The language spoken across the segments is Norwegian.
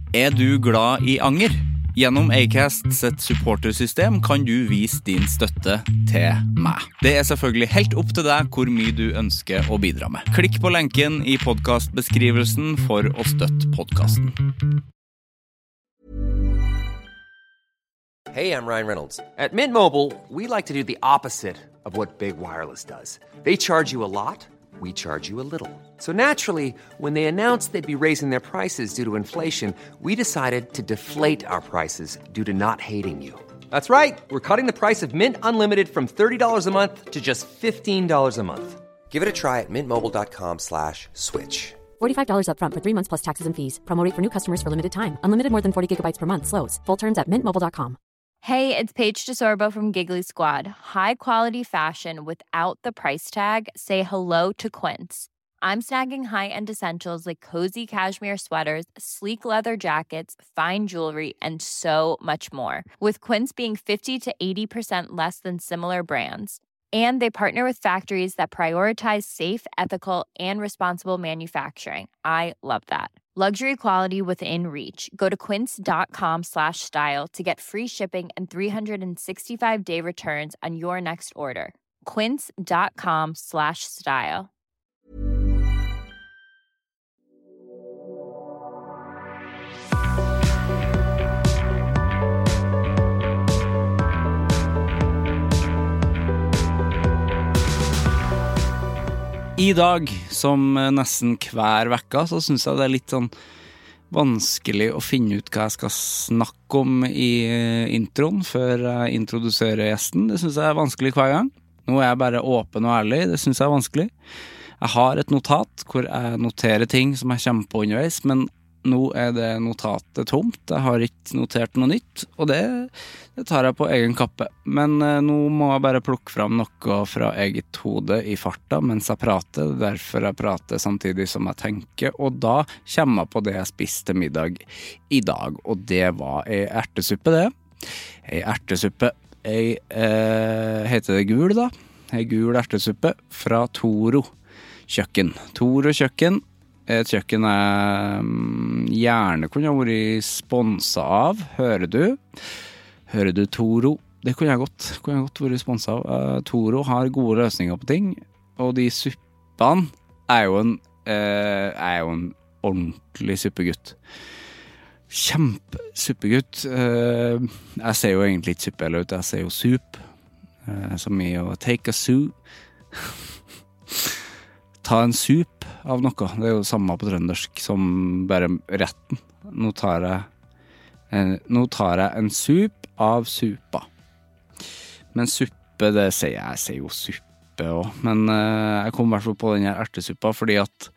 du glad I anger? Gjennom Acast sitt supportersystem kan du vise din støtte til meg. Det selvfølgelig helt opp til deg hvor mye du ønsker å bidra med. Klikk på lenken I podcastbeskrivelsen for å støtte podcasten. Hey, I'm Ryan Reynolds. At Mint Mobile, we like to do the opposite of what Big Wireless does. They charge you a lot, we charge you a little. So naturally, when they announced they'd be raising their prices due to inflation, we decided to deflate our prices due to not hating you. That's right. We're cutting the price of Mint Unlimited from $30 a month to just $15 a month. Give it a try at mintmobile.com/switch. $45 up front for 3 months plus taxes and fees. Promo rate for new customers for limited time. Unlimited more than 40 gigabytes per month. Slows full terms at mintmobile.com. Hey, it's Paige DeSorbo from Giggly Squad. High quality fashion without the price tag. Say hello to Quince. I'm snagging high-end essentials like cozy cashmere sweaters, sleek leather jackets, fine jewelry, and so much more. With Quince being 50 to 80% less than similar brands. And they partner with factories that prioritize safe, ethical, and responsible manufacturing. I love that. Luxury quality within reach. Go to quince.com/style to get free shipping and 365-day returns on your next order. Quince.com/style. I dag, som nesten hver vekka, så synes jeg det litt sånn vanskelig å finne ut hva jeg skal snakke om I introen før jeg introduserer gjesten. Det synes jeg vanskelig hver gang. Nå jeg bare åpen og ærlig, det synes jeg vanskelig. Jeg har et notat hvor jeg noterer ting som jeg kommer på underveis, men nå det notatet tomt. Jeg har ikke notert noe nytt, og det tar jeg på egen kappe. Men nå må jeg bare plukke fram noe fra eget hode I farta mens jeg prater, derfor jeg prater samtidig som jeg tenker, og da kommer jeg på det jeg spiste middag I dag, og det var en ertesuppe det. En ertesuppe, heter det gul da? En gul ertesuppe fra Toro kjøkken. Toro kjøkken, et kjøkken jeg gjerne kunne ha vært sponset av, hører du? Hører du Toro? Det kunne jeg godt vært sponset av. Toro har gode løsninger på ting, og de suppene jo en ordentlig suppegutt. Kjempesuppegutt. Jeg ser jo egentlig ikke suppe eller ut, jeg ser jo sup. Som I å take a soup. Ta en sup av noe. Det jo samme på trøndersk som bare retten. Nå tar jeg en sup av supa. Men suppe, det sier jeg sier jo suppe også. Men jeg kom I hvert fall på denne ertesuppa fordi at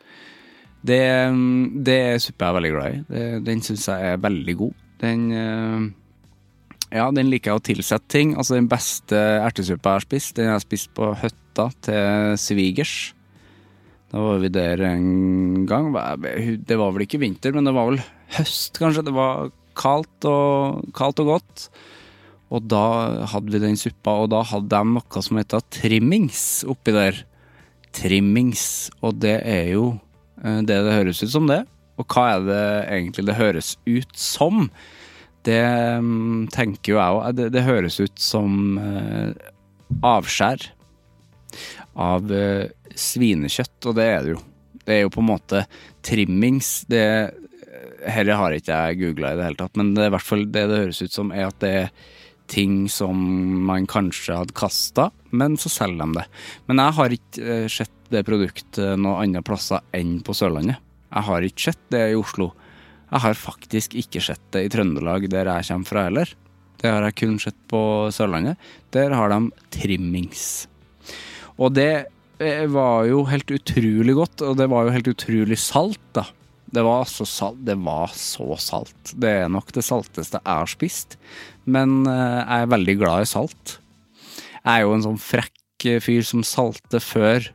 det suppe jeg veldig glad I. Den synes jeg veldig god. Den liker jeg å tilsette ting. Altså den beste ertesuppa jeg har spist, den jeg har spist på høtta til svigers. Da var vi der en gang. Det var vel ikke vinter, men det var vel høst kanskje. Det var kaldt og godt. Og da hadde vi den suppa, og da hadde de noe som heter trimmings oppi der. Trimmings, og det jo det høres ut som det. Og hva det egentlig det høres ut som? Det tenker jo jeg også. Det høres ut som avskjær av svinekjøtt, og det det jo. Det jo på en måte trimmings. Her har ikke jeg googlet I det hele tatt, men det I hvert fall det høres ut som at det ting som man kanskje hadde kastet, men så selger de det. Men jeg har ikke sett det produktet noen andre plasser enn på Sørlandet. Jeg har ikke sett det I Oslo. Jeg har faktisk ikke sett det I Trøndelag, der jeg kommer fra heller. Det har jeg kun sett på Sørlandet. Der har de trimmings. Og det var jo helt utrolig godt, og det var jo helt utrolig salt da. Det var så salt. Det nok det salteste jeg har spist, men jeg veldig glad I salt. Jeg jo en sånn frekk fyr som salter før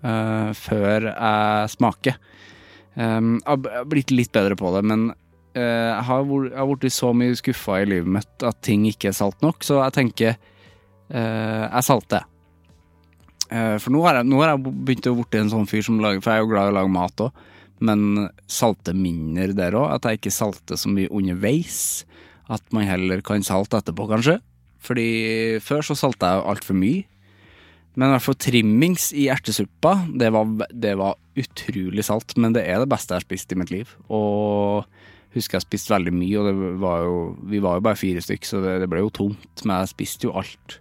jeg smaker. Jeg har blitt litt bedre på det, men jeg har vært så mye skuffet I livet mitt at ting ikke salt nok, så jeg tenker jeg salter. For nå har jeg begynt å bli en sånn fyr som lager, for jeg jo glad I å lage mat også, men salte mindre der også, at jeg ikke salter så mye underveis, at man heller kan salte etterpå kanskje, fordi før så saltet jeg alt for mye, men i hvert fall trimmings i ertesuppa, det var utrolig salt, men det det beste jeg har spist i mitt liv, og husker jeg spiste veldig mye, og vi var jo bare 4 stykker, så det ble jo tomt, men jeg spiste jo alt.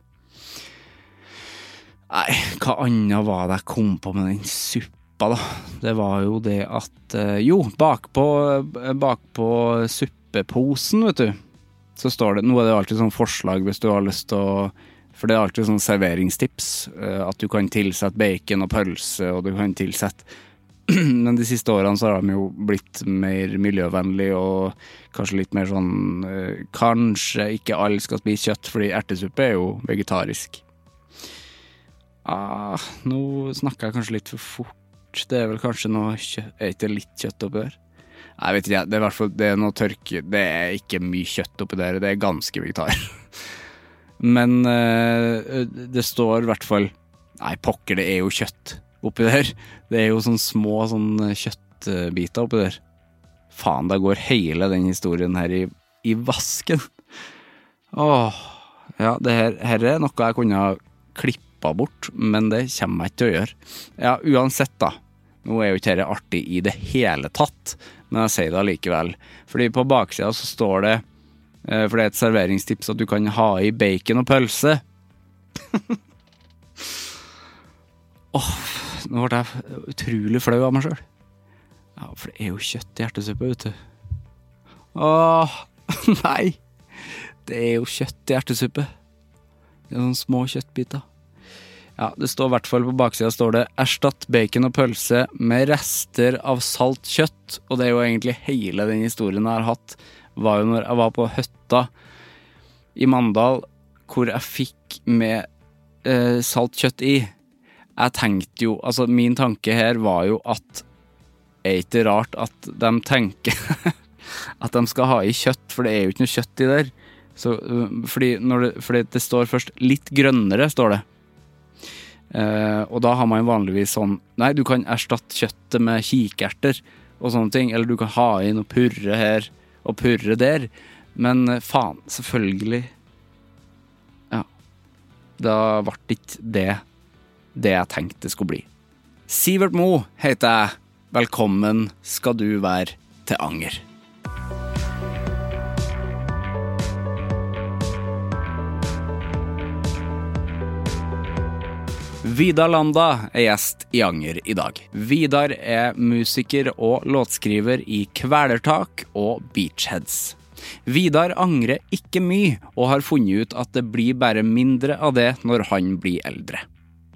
Nei, hva annet var det jeg kom på med den suppa da? Det var jo det at, bakpå suppeposen, vet du, så står det, nå det alltid sånn forslag hvis du har lyst til å, for det alltid sånn serveringstips, at du kan tilsette bacon og pølse, og du kan tilsette, men de siste årene så har de jo blitt mer miljøvennlig, og kanskje litt mer sånn, kanskje ikke alle skal spise kjøtt, fordi ertesuppe jo vegetarisk. Nå snakker jeg kanskje litt for fort, det vel kanskje noe kjøtt, ikke litt kjøtt oppi der? Jeg vet ikke, det I hvert fall, det noe tørke, det ikke mye kjøtt oppi der, det ganske vegetar. Men det står I hvert fall, nei pokker, det jo kjøtt oppi der. Det jo sånn små sånn kjøttbiter oppi der. Faen, da går hele den historien her I vasken. Ja, det her noe jeg kunne ha klippet bort, men det kommer jeg ikke til å gjøre. Ja, uansett da, nå jo ikke dette artig I det hele tatt, men jeg sier det allikevel. Fordi på baksiden så står det, for det et serveringstips at du kan ha I bacon og pølse. Nå ble jeg utrolig flau av meg selv. Ja, for det jo kjøtt I ertesuppe, vet du. Nei. Det jo kjøtt I ertesuppe. Det sånne små kjøttbiter. Ja, det står I hvert fall på baksiden står det erstatt bacon og pølse med rester av salt kjøtt, og det jo egentlig hele den historien jeg har hatt, var jo når jeg var på hytta I Mandal, hvor jeg fikk med salt kjøtt I. Jeg tenkte jo, altså min tanke her var jo at ikke rart at de tenker at de skal ha I kjøtt, for det jo ikke noe kjøtt I der. Så, fordi det står først litt grønnere, står det. Og da har man vanligvis sånn, nei, du kan erstatte kjøttet med kikerter og sånne ting, eller du kan ha inn og purre her og purre der, men faen, selvfølgelig ja, da ble ikke det jeg tenkte det skulle bli. Sivert Mo heter jeg, velkommen skal du være til Anger. Vidar Landa gjest I Anger I dag. Vidar musiker og låtskriver I Kvelertak og Beachheads. Vidar angrer ikke mye og har funnet ut at det blir bare mindre av det når han blir eldre.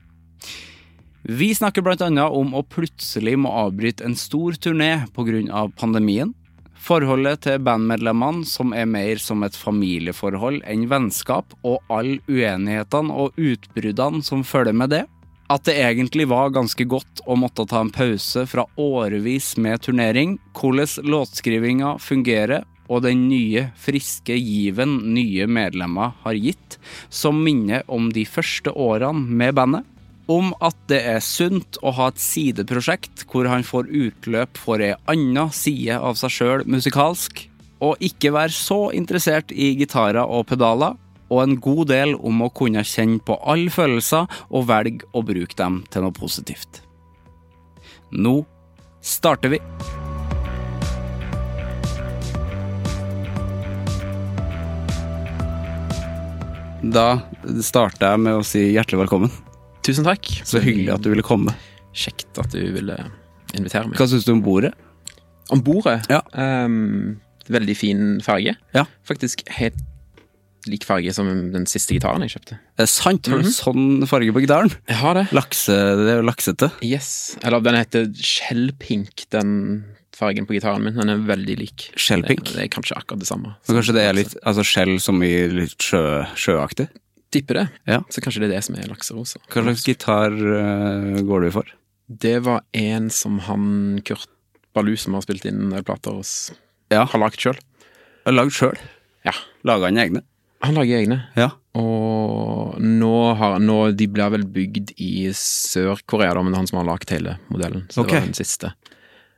Vi snakker blant annet om å plutselig må avbryte en stor turné på grunn av pandemien, forholdet til bandmedlemmene som mer som et familieforhold enn vennskap og all uenighetene og utbruddene som følger med det. At det egentlig var ganske godt å måtte ta en pause fra årevis med turnering, hvordan låtskrivinga fungerer og den nye, friske given nye medlemmer har gitt, som minner om de første årene med bandet. Om at det sunt å ha et sideprosjekt hvor han får utløp for en annen side av seg selv musikalsk, og ikke være så interessert I gitarer og pedaler, og en god del om å kunne kjenne på alle følelser og velge å bruke dem til noe positivt. Nå starter vi! Da starter jeg med å si hjertelig velkommen. Tusen takk. Så hyggelig at du ville komme. Kjekt at du ville invitere meg. Hva synes du om bordet? Om bordet? Ja. Veldig fin farge. Ja. Faktisk helt lik farge som den siste gitaren jeg kjøpte. Sant, har du sånn farge på gitaren? Jeg har det. Det jo laksete. Yes. Eller den heter Shellpink, den fargen på gitaren min. Den veldig lik. Shellpink? Det kanskje akkurat det samme. Men kanskje det litt, altså skjell som I litt sjøaktig? Tipper det. Ja. Så kanskje det det som lakserosa. Hva slags gitar går du for? Det var en som Kurt Baloo, som har spilt inn plater hos, har lagt selv. Har lagd selv? Ja. Lager han egne? Han lager egne. Ja. Og nå de ble vel bygd I Sør-Korea da, men det han som har lagt hele modellen. Så det var den siste.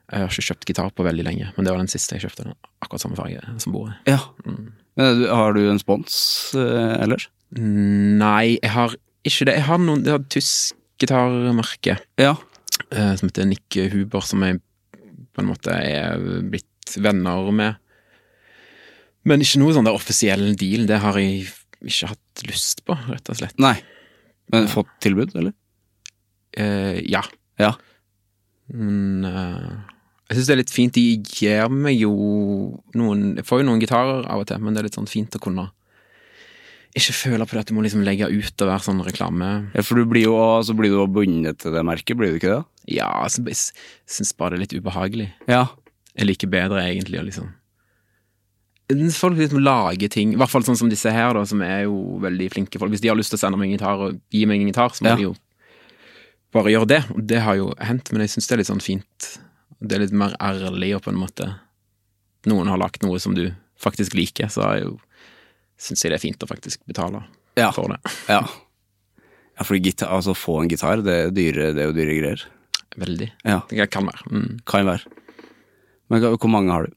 Jeg har ikke kjøpt gitar på veldig lenge, men det var den siste jeg kjøpte, akkurat samme farge som bordet. Ja. Men har du en spons ellers? Nei, jeg har ikke det. Jeg har et tysk gitarmerke som heter Nick Huber, som jeg på en måte er blitt venner med. Men ikke noe sånn der offisiell deal, det har jeg ikke hatt lyst på, rett og slett. Nei. Men fått tilbud, eller? Ja. Ja. Men jeg synes det er litt fint. De gir meg jo jeg får jo noen gitarer av og til, men det er litt sånn fint å kunne ikke føle på det at du må liksom legge ut og være sånn reklame. Ja, for du blir jo bundet til det merket, blir du ikke det? Ja, altså, jeg synes bare det er litt ubehagelig. Ja. Jeg liker bedre egentlig å liksom folk liksom lager ting, i hvert fall sånn som disse her da, som er jo veldig flinke folk. Hvis de har lyst til å sende meg en gitar og gi meg en gitar, så må de jo bare gjøre det. Og det har jo hendt, men jeg synes det er litt sånn fint. Det er litt mer ærlig, og på en måte noen har lagt noe som du faktisk liker, så synes jeg det er fint å faktisk betale for det. Ja, fordi altså få en gitar, det er jo dyre greier. Veldig. Ja. Det kan være. Kan være. Men hvor mange har du?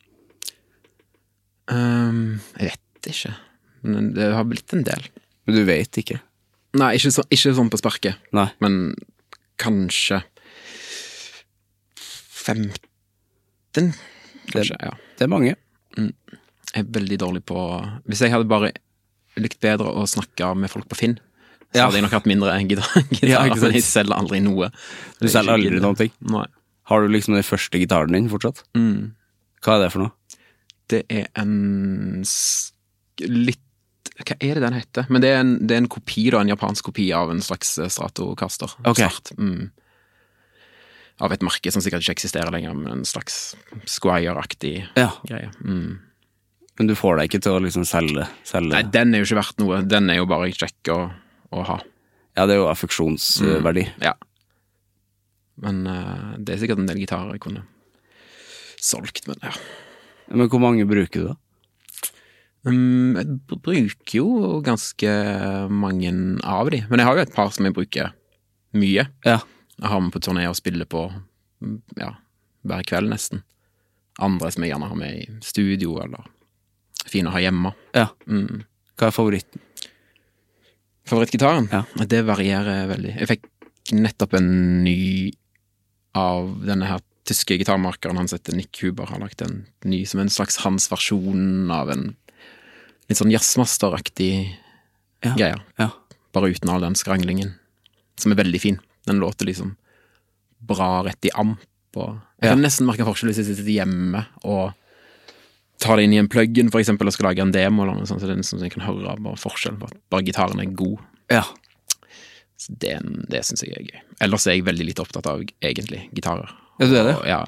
Jeg vet ikke, men det har blitt en del. Men du vet ikke? Nei, ikke sånn på sparket. Nei. Men kanskje 15, kanskje, ja. Det er mange. Jeg er veldig dårlig på hvis jeg hadde bare likt bedre å snakke med folk på Finn, så hadde jeg nok hatt mindre gitar, men jeg selger aldri noe. Du selger aldri noen ting? Nei. Har du liksom den første gitaren din fortsatt? Hva er det for noe? Det er en hva er det den heter? Men det er en kopi da, en japansk kopi av en slags Stratocaster. Svart. Av et merke som sikkert ikke eksisterer lenger, men en slags Squire-aktig greie. Men du får deg ikke til å liksom selge? Nei, den er jo ikke verdt noe. Den er jo bare kjekk å ha. Ja, det er jo affeksjonsverdi. Ja. Men det er sikkert en del gitarer jeg kunne solgt, men ja. Men hvor mange bruker du da? Jeg bruker jo ganske mange av de, men jeg har jo et par som jeg bruker mye. Ja. Jeg har med på turné og spiller på hver kveld nesten. Andre som jeg gjerne har med i studio, eller fine å ha hjemme. Ja. Hva er favoritten? Favorittgitaren? Ja. Det varierer veldig. Jeg fikk nettopp en ny av denne her tyske gitarmarkeren, han heter Nick Huber, har lagt en ny som en slags hans versjon av en litt sånn jazzmaster-aktig greie. Ja. Bare uten all den skranglingen, som er veldig fin. Den låter liksom bra rett i amp, og jeg kan nesten merke forskjell hvis jeg sitter hjemme og tar det inn i en plugin for eksempel og skal lage en demo eller noe sånt, så det er nesten så jeg kan høre bare forskjell på at bare gitaren er god. Ja. Så det synes jeg er gøy. Ellers er jeg veldig litt opptatt av egentlig gitarer. Ja, du er det? Ja.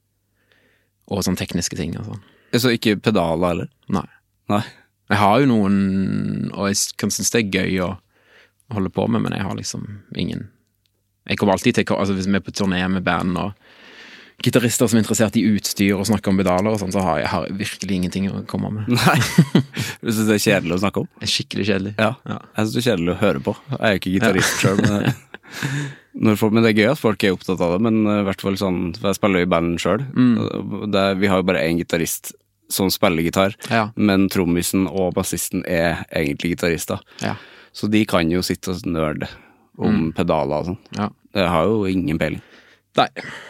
Og sånne tekniske ting og sånn. Så ikke pedaler, eller? Nei. Jeg har jo noen, og jeg kan synes det er gøy å holde på med, men jeg har liksom ingen. Jeg kommer alltid til, altså hvis vi er på turné med band og gitarister som er interessert i utstyr og snakker om pedaler og sånn, så har jeg virkelig ingenting å komme med. Nei. Du synes det er kjedelig å snakke om? Det er skikkelig kjedelig. Ja. Jeg synes det er kjedelig å høre på. Jeg er jo ikke gitarist selv, men det er gøy at folk er opptatt av det, men i hvert fall sånn, for jeg spiller jo i band selv. Vi har jo bare en gitarist som spiller gitar, men trommisen og bassisten er egentlig gitarister. Ja. Så de kan jo sitte og nørde om pedaler og sånn. Ja. Det har jo ingen peiling. Nei.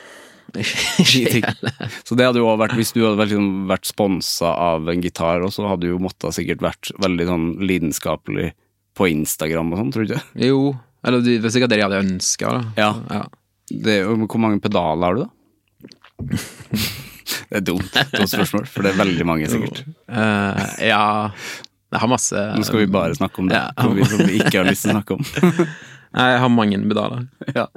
Så det hadde jo også vært, hvis du hadde vært sponset av en gitar, og så hadde du jo måttet sikkert vært veldig sånn lidenskapelig på Instagram og sånn, tror du ikke? Jo, eller det var sikkert det de hadde ønsket da. Ja. Hvor mange pedaler har du da? Det er dumt spørsmål, for det er veldig mange sikkert. Ja, jeg har masse. Nå skal vi bare snakke om det, som vi ikke har lyst til å snakke om. Nei, jeg har mange pedaler. Ja.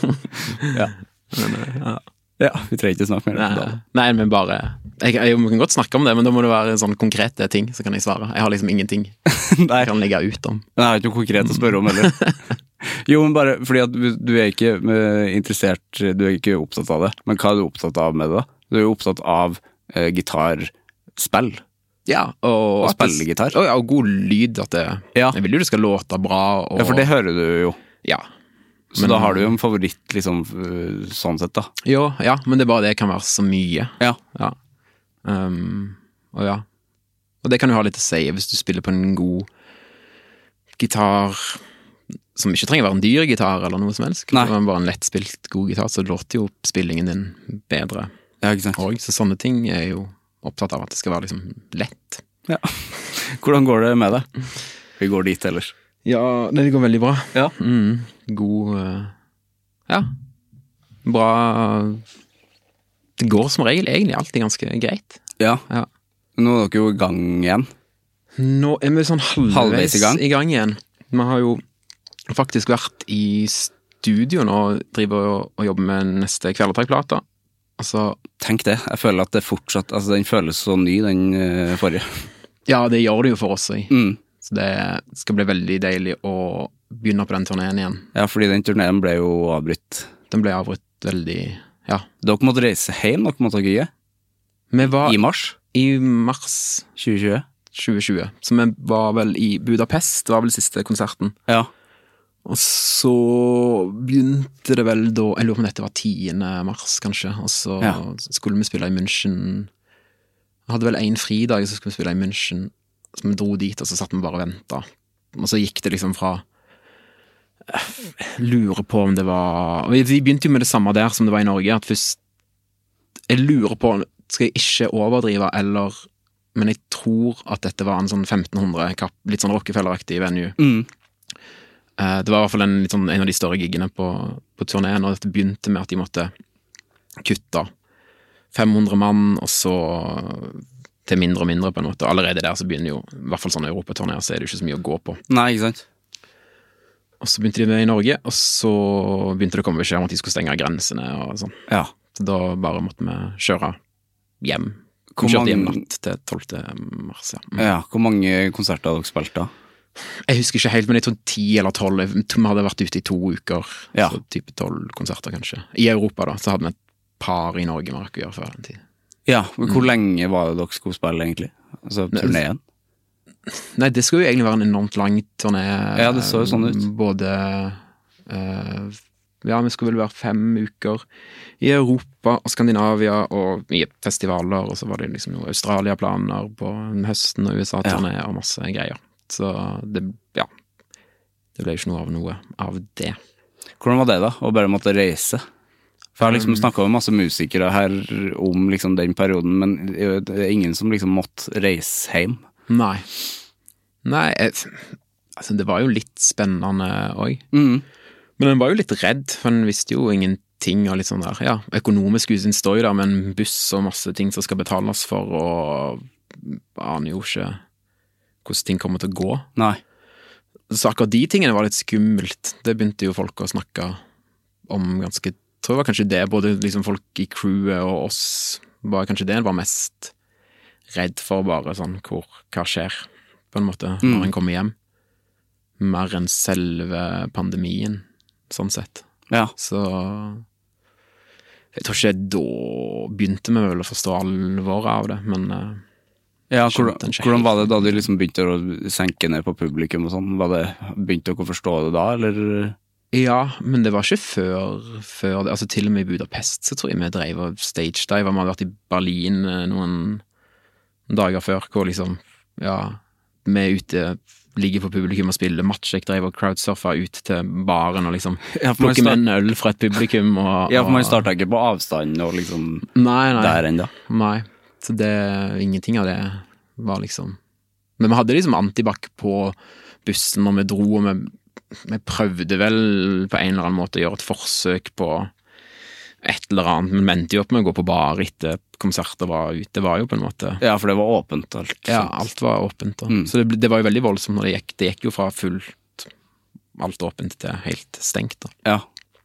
Ja, vi trenger ikke snakke mer om pedaler. Nei, men bare jeg kan godt snakke om det, men da må det være sånn konkrete ting, så kan jeg svare. Jeg har liksom ingenting jeg kan legge ut om. Nei, jeg har ikke noe konkret å spørre om heller. Jo, men bare fordi at du er ikke interessert, du er ikke opptatt av det. Men hva er du opptatt av med det da? Du er jo opptatt av gitarspill. Ja, og spille gitar. Og god lyd, at jeg vil jo det skal låte bra. Ja, for det hører du jo. Ja. Så da har du jo en favoritt, liksom, sånn sett, da. Jo, ja, men det er bare det kan være så mye. Ja. Ja. Og ja. Og det kan jo ha litt å si hvis du spiller på en god gitar, som ikke trenger å være en dyr gitar eller noe som helst. Nei. Det er bare en lettspilt god gitar, så låter jo spillingen din bedre. Ja, ikke sant. Og så sånne ting er jo opptatt av at det skal være liksom lett. Ja. Hvordan går det med deg? Vi går dit ellers. Ja, det går veldig bra. Ja. God, ja. Bra. Det går som regel egentlig alltid ganske greit. Ja. Nå er dere jo i gang igjen. Nå er vi sånn halvveis i gang igjen. Vi har jo faktisk vært i studio nå, driver og jobber med neste Kvelertak-plata. Altså, tenk det, jeg føler at det fortsatt, altså den føles så ny, den forrige. Ja, det gjør det jo for oss også. Så det skal bli veldig deilig å begynne på den turneen igjen. Ja, fordi den turneen ble jo avbrutt. Den ble avbrutt veldig, ja. Dere måtte reise hjem, dere måtte ikke? I mars? I mars 2020. Så vi var vel i Budapest, det var vel siste konserten. Ja. Og så begynte det vel da, jeg lurer på om dette var 10. mars kanskje, og så skulle vi spille i München. Vi hadde vel en fridag, så skulle vi spille i München, så vi dro dit, og så satt vi bare og ventet. Og så gikk det liksom fra, jeg lurer på om det var, og vi begynte jo med det samme der som det var i Norge, at først, jeg lurer på, skal jeg ikke overdrive, eller, men jeg tror at dette var en sånn 1500 litt sånn Rockefeller-aktig venue. Det var i hvert fall en av de større giggene på turneen, og dette begynte med at de måtte kutte 500 mann, og så til mindre og mindre på en måte. Allerede der så begynner jo, i hvert fall sånne Europaturnéer, så er det jo ikke så mye å gå på. Nei, ikke sant? Og så begynte de med i Norge, og så begynte det å komme beskjed om at de skulle stenge grensene og sånn. Ja. Så da bare måtte vi kjøre hjem. Vi kjørte hjem natt til 12. mars, ja. Ja, hvor mange konserter har dere spilt da? Jeg husker ikke helt, men jeg tror 10 eller 12. Jeg tror vi hadde vært ute i 2 uker. Ja. Så type 12 konserter kanskje. I Europa da, så hadde vi et par i Norge man rakk å gjøre før den tid. Ja, men hvor lenge var det dere skulle spille egentlig? Altså turneen? Nei, det skulle jo egentlig være en enormt lang turné. Ja, det så jo sånn ut. Både, ja, vi skulle vel være 5 uker i Europa og Skandinavia og i festivaler, og så var det liksom noen Australia-planer på høsten og USA-turné og masse greier. Så det, ja, det ble jo ikke noe av det. Hvordan var det da, å bare måtte reise? For jeg har liksom snakket med masse musikere her om liksom den perioden, men det er ingen som liksom måtte reise hjem. Nei, altså det var jo litt spennende også. Men den var jo litt redd, for den visste jo ingenting og litt sånn der, ja, økonomisk ut sin støy da, med en buss og masse ting som skal betales for, og aner jo ikke hvordan ting kommer til å gå. Nei. Så akkurat de tingene var litt skummelt. Det begynte jo folk å snakke om ganske, jeg tror det var kanskje det, både liksom folk i crewet og oss, var kanskje det en var mest redd for bare sånn, hva skjer, på en måte, når en kommer hjem. Mer enn selve pandemien, sånn sett. Ja. Så jeg tror ikke da begynte vi vel å forstå alvoret av det, men ja, hvordan var det da de liksom begynte å senke ned på publikum og sånn? Begynte dere å forstå det da, eller? Ja, men det var ikke før det, altså til og med i Budapest så tror jeg vi drev og stage-dive. Vi hadde vært i Berlin noen dager før, hvor liksom, ja, vi ute ligger på publikum og spiller match. Jeg drev og crowdsurfa ut til baren og liksom plukke med en øl fra et publikum. Ja, for man startet ikke på avstand og liksom der enda. Nei. Så det, ingenting av det var liksom, men vi hadde liksom antibac på bussen når vi dro, og vi prøvde vel på en eller annen måte å gjøre et forsøk på et eller annet, men mente jo opp med å gå på bar etter konserter var ute. Det var jo på en måte, ja, for det var åpent alt. Ja, alt var åpent da. Så det var jo veldig voldsomt når det gikk jo fra fullt alt åpent til helt stengt da. Ja.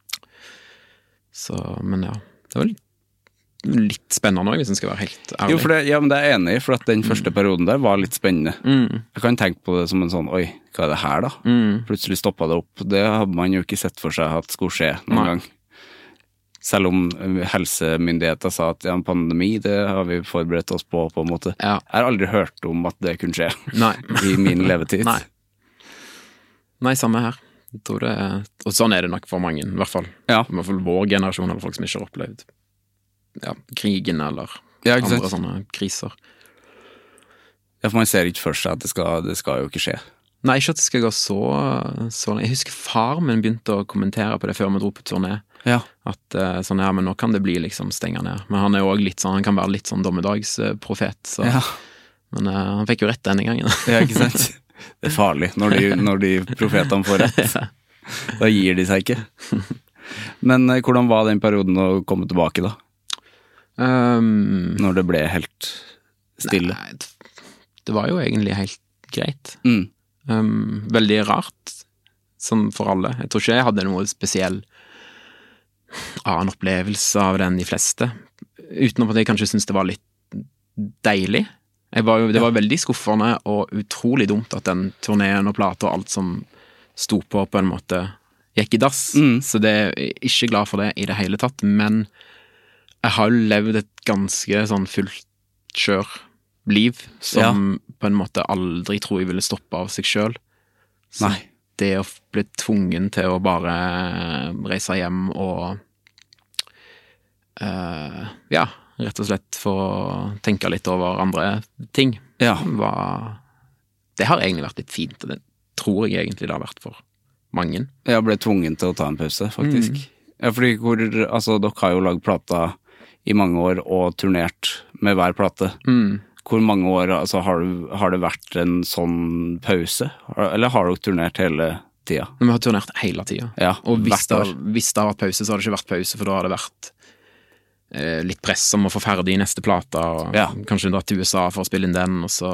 Så, men ja, det var litt spennende også, hvis den skal være helt ærlig. Jo, for det, ja, men det er jeg enig i, for at den første perioden der var litt spennende. Jeg kan tenke på det som en sånn, oi, hva er det her da? Plutselig stoppet det opp. Det hadde man jo ikke sett for seg at skulle skje noen gang. Selv om helsemyndigheter sa at ja, en pandemi, det har vi forberedt oss på en måte. Ja. Jeg har aldri hørt om at det kunne skje i min levetid. Nei, samme her. Jeg tror det, og sånn er det nok for mange, i hvert fall. Ja. I hvert fall vår generasjon, eller folk som ikke har opplevd krigen, eller ikke sant? andre sånne kriser. Ja, for man ser ikke for seg at det skal jo ikke skje. Nei, ikke at det skal gå så jeg husker far min begynte å kommentere på det før vi dro på turné. Ja. At sånn, men nå kan det bli liksom stengt ned. Men han er jo også litt sånn, han kan være litt sånn dommedagsprofet, så. Ja. Men han fikk jo rett denne gangen. Ja, ikke sant? Det er farlig når de profetene får rett. Da gir de seg ikke. Men hvordan var den perioden å komme tilbake da? Når det ble helt stille? Nei, det var jo egentlig helt greit. Veldig rart, som for alle. Jeg tror ikke jeg hadde noe spesiell annen opplevelse av det enn de fleste. Utenom at jeg kanskje synes det var litt deilig. Det var veldig skuffende og utrolig dumt at den turneen og plata og alt som sto på en måte gikk i dass. Så det er jeg ikke glad for det i det hele tatt, men jeg har jo levd et ganske sånn fullt kjør liv som på en måte aldri tror jeg ville stoppe av seg selv. Så Nei. Det å bli tvungen til å bare reise hjem og rett og slett få tenke litt over andre ting, det har egentlig vært litt fint, og det tror jeg egentlig det har vært for mange. Jeg ble tvungen til å ta en pause, faktisk. Ja, fordi dere har jo laget plata i mange år og turnert med hver plate. Hvor mange år har det vært en sånn pause? Eller har dere turnert hele tida? Vi har turnert hele tida. Ja, og hvis det har vært pause, så har det ikke vært pause, for da har det vært litt press om å få ferdig neste plate, og kanskje dra til USA for å spille inn den, og så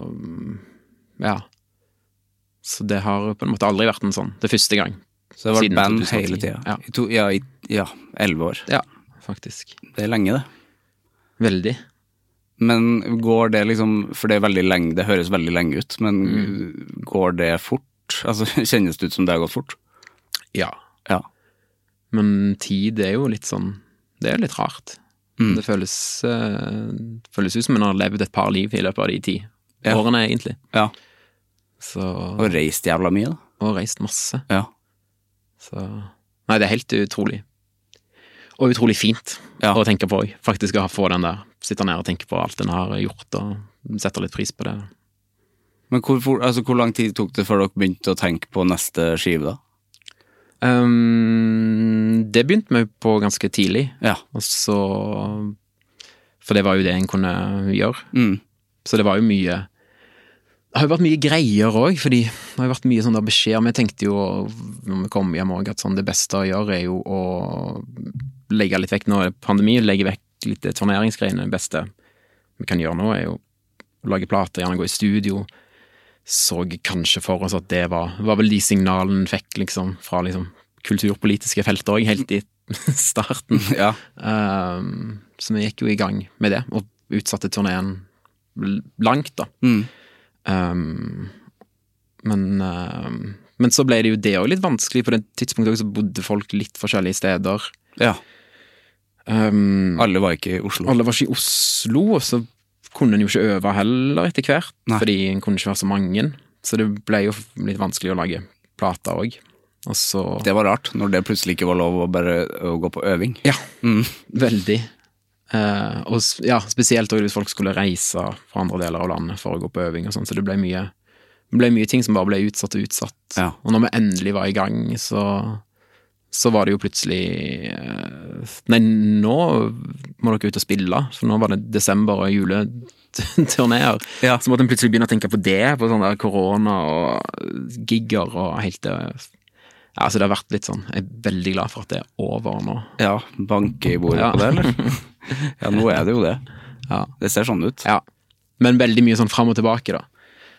så det har på en måte aldri vært en sånn, det første gang. Så det har vært band hele tida? I 11 år? Ja, faktisk. Det er lenge det. Veldig. Men går det liksom, for det er veldig lenge, det høres veldig lenge ut, men går det fort? Altså, kjennes det ut som det har gått fort? Ja. Men tid er jo litt sånn, det er litt rart. Det føles ut som man har levd et par liv i løpet av de 10 årene, egentlig. Ja. Så, og reist jævla mye, da. Og reist masse. Ja. Så, nei, det er helt utrolig. Og utrolig fint å tenke på, faktisk å få den der, sitte ned og tenke på alt den har gjort, og sette litt pris på det. Men hvor lang tid tok det før dere begynte å tenke på neste skive, da? Det begynte vi på ganske tidlig. Og så, for det var jo det en kunne gjøre. Så det var jo mye, det har jo vært mye greier også, fordi det har jo vært mye sånne beskjeder. Men jeg tenkte jo, når vi kom hjem også, at sånn, det beste å gjøre er jo å legge litt vekk, nå er det pandemi, legge vekk litt turneringsgreiene. Det beste vi kan gjøre nå er jo å lage plater, gjerne gå i studio. Så kanskje for oss at det var vel de signalene fikk liksom fra liksom kulturpolitiske felter også, helt i starten. Så vi gikk jo i gang med det, og utsatte turneen langt da. Men så ble det jo det også litt vanskelig. På det tidspunktet også så bodde folk litt forskjellige steder. Alle var ikke i Oslo. Alle var ikke i Oslo, og så kunne en jo ikke øve heller etter hvert, fordi en kunne ikke være så mange. Så det ble jo litt vanskelig å lage plater også. Og så... Det var rart, når det plutselig ikke var lov å bare gå på øving. Ja, veldig. Og spesielt også hvis folk skulle reise fra andre deler av landet for å gå på øving og sånn, så det ble mye ting som bare ble utsatt og utsatt. Og når vi endelig var i gang, så var det jo plutselig nei, nå må dere ut og spille, for nå var det desember og juleturnéer. Så måtte en plutselig begynne å tenke på det, på sånn der korona og gigger og helt det. Så det har vært litt sånn, jeg er veldig glad for at det er over nå. Banke i bordet på det, eller? Nå er det jo det. Det ser sånn ut. Men veldig mye sånn frem og tilbake da.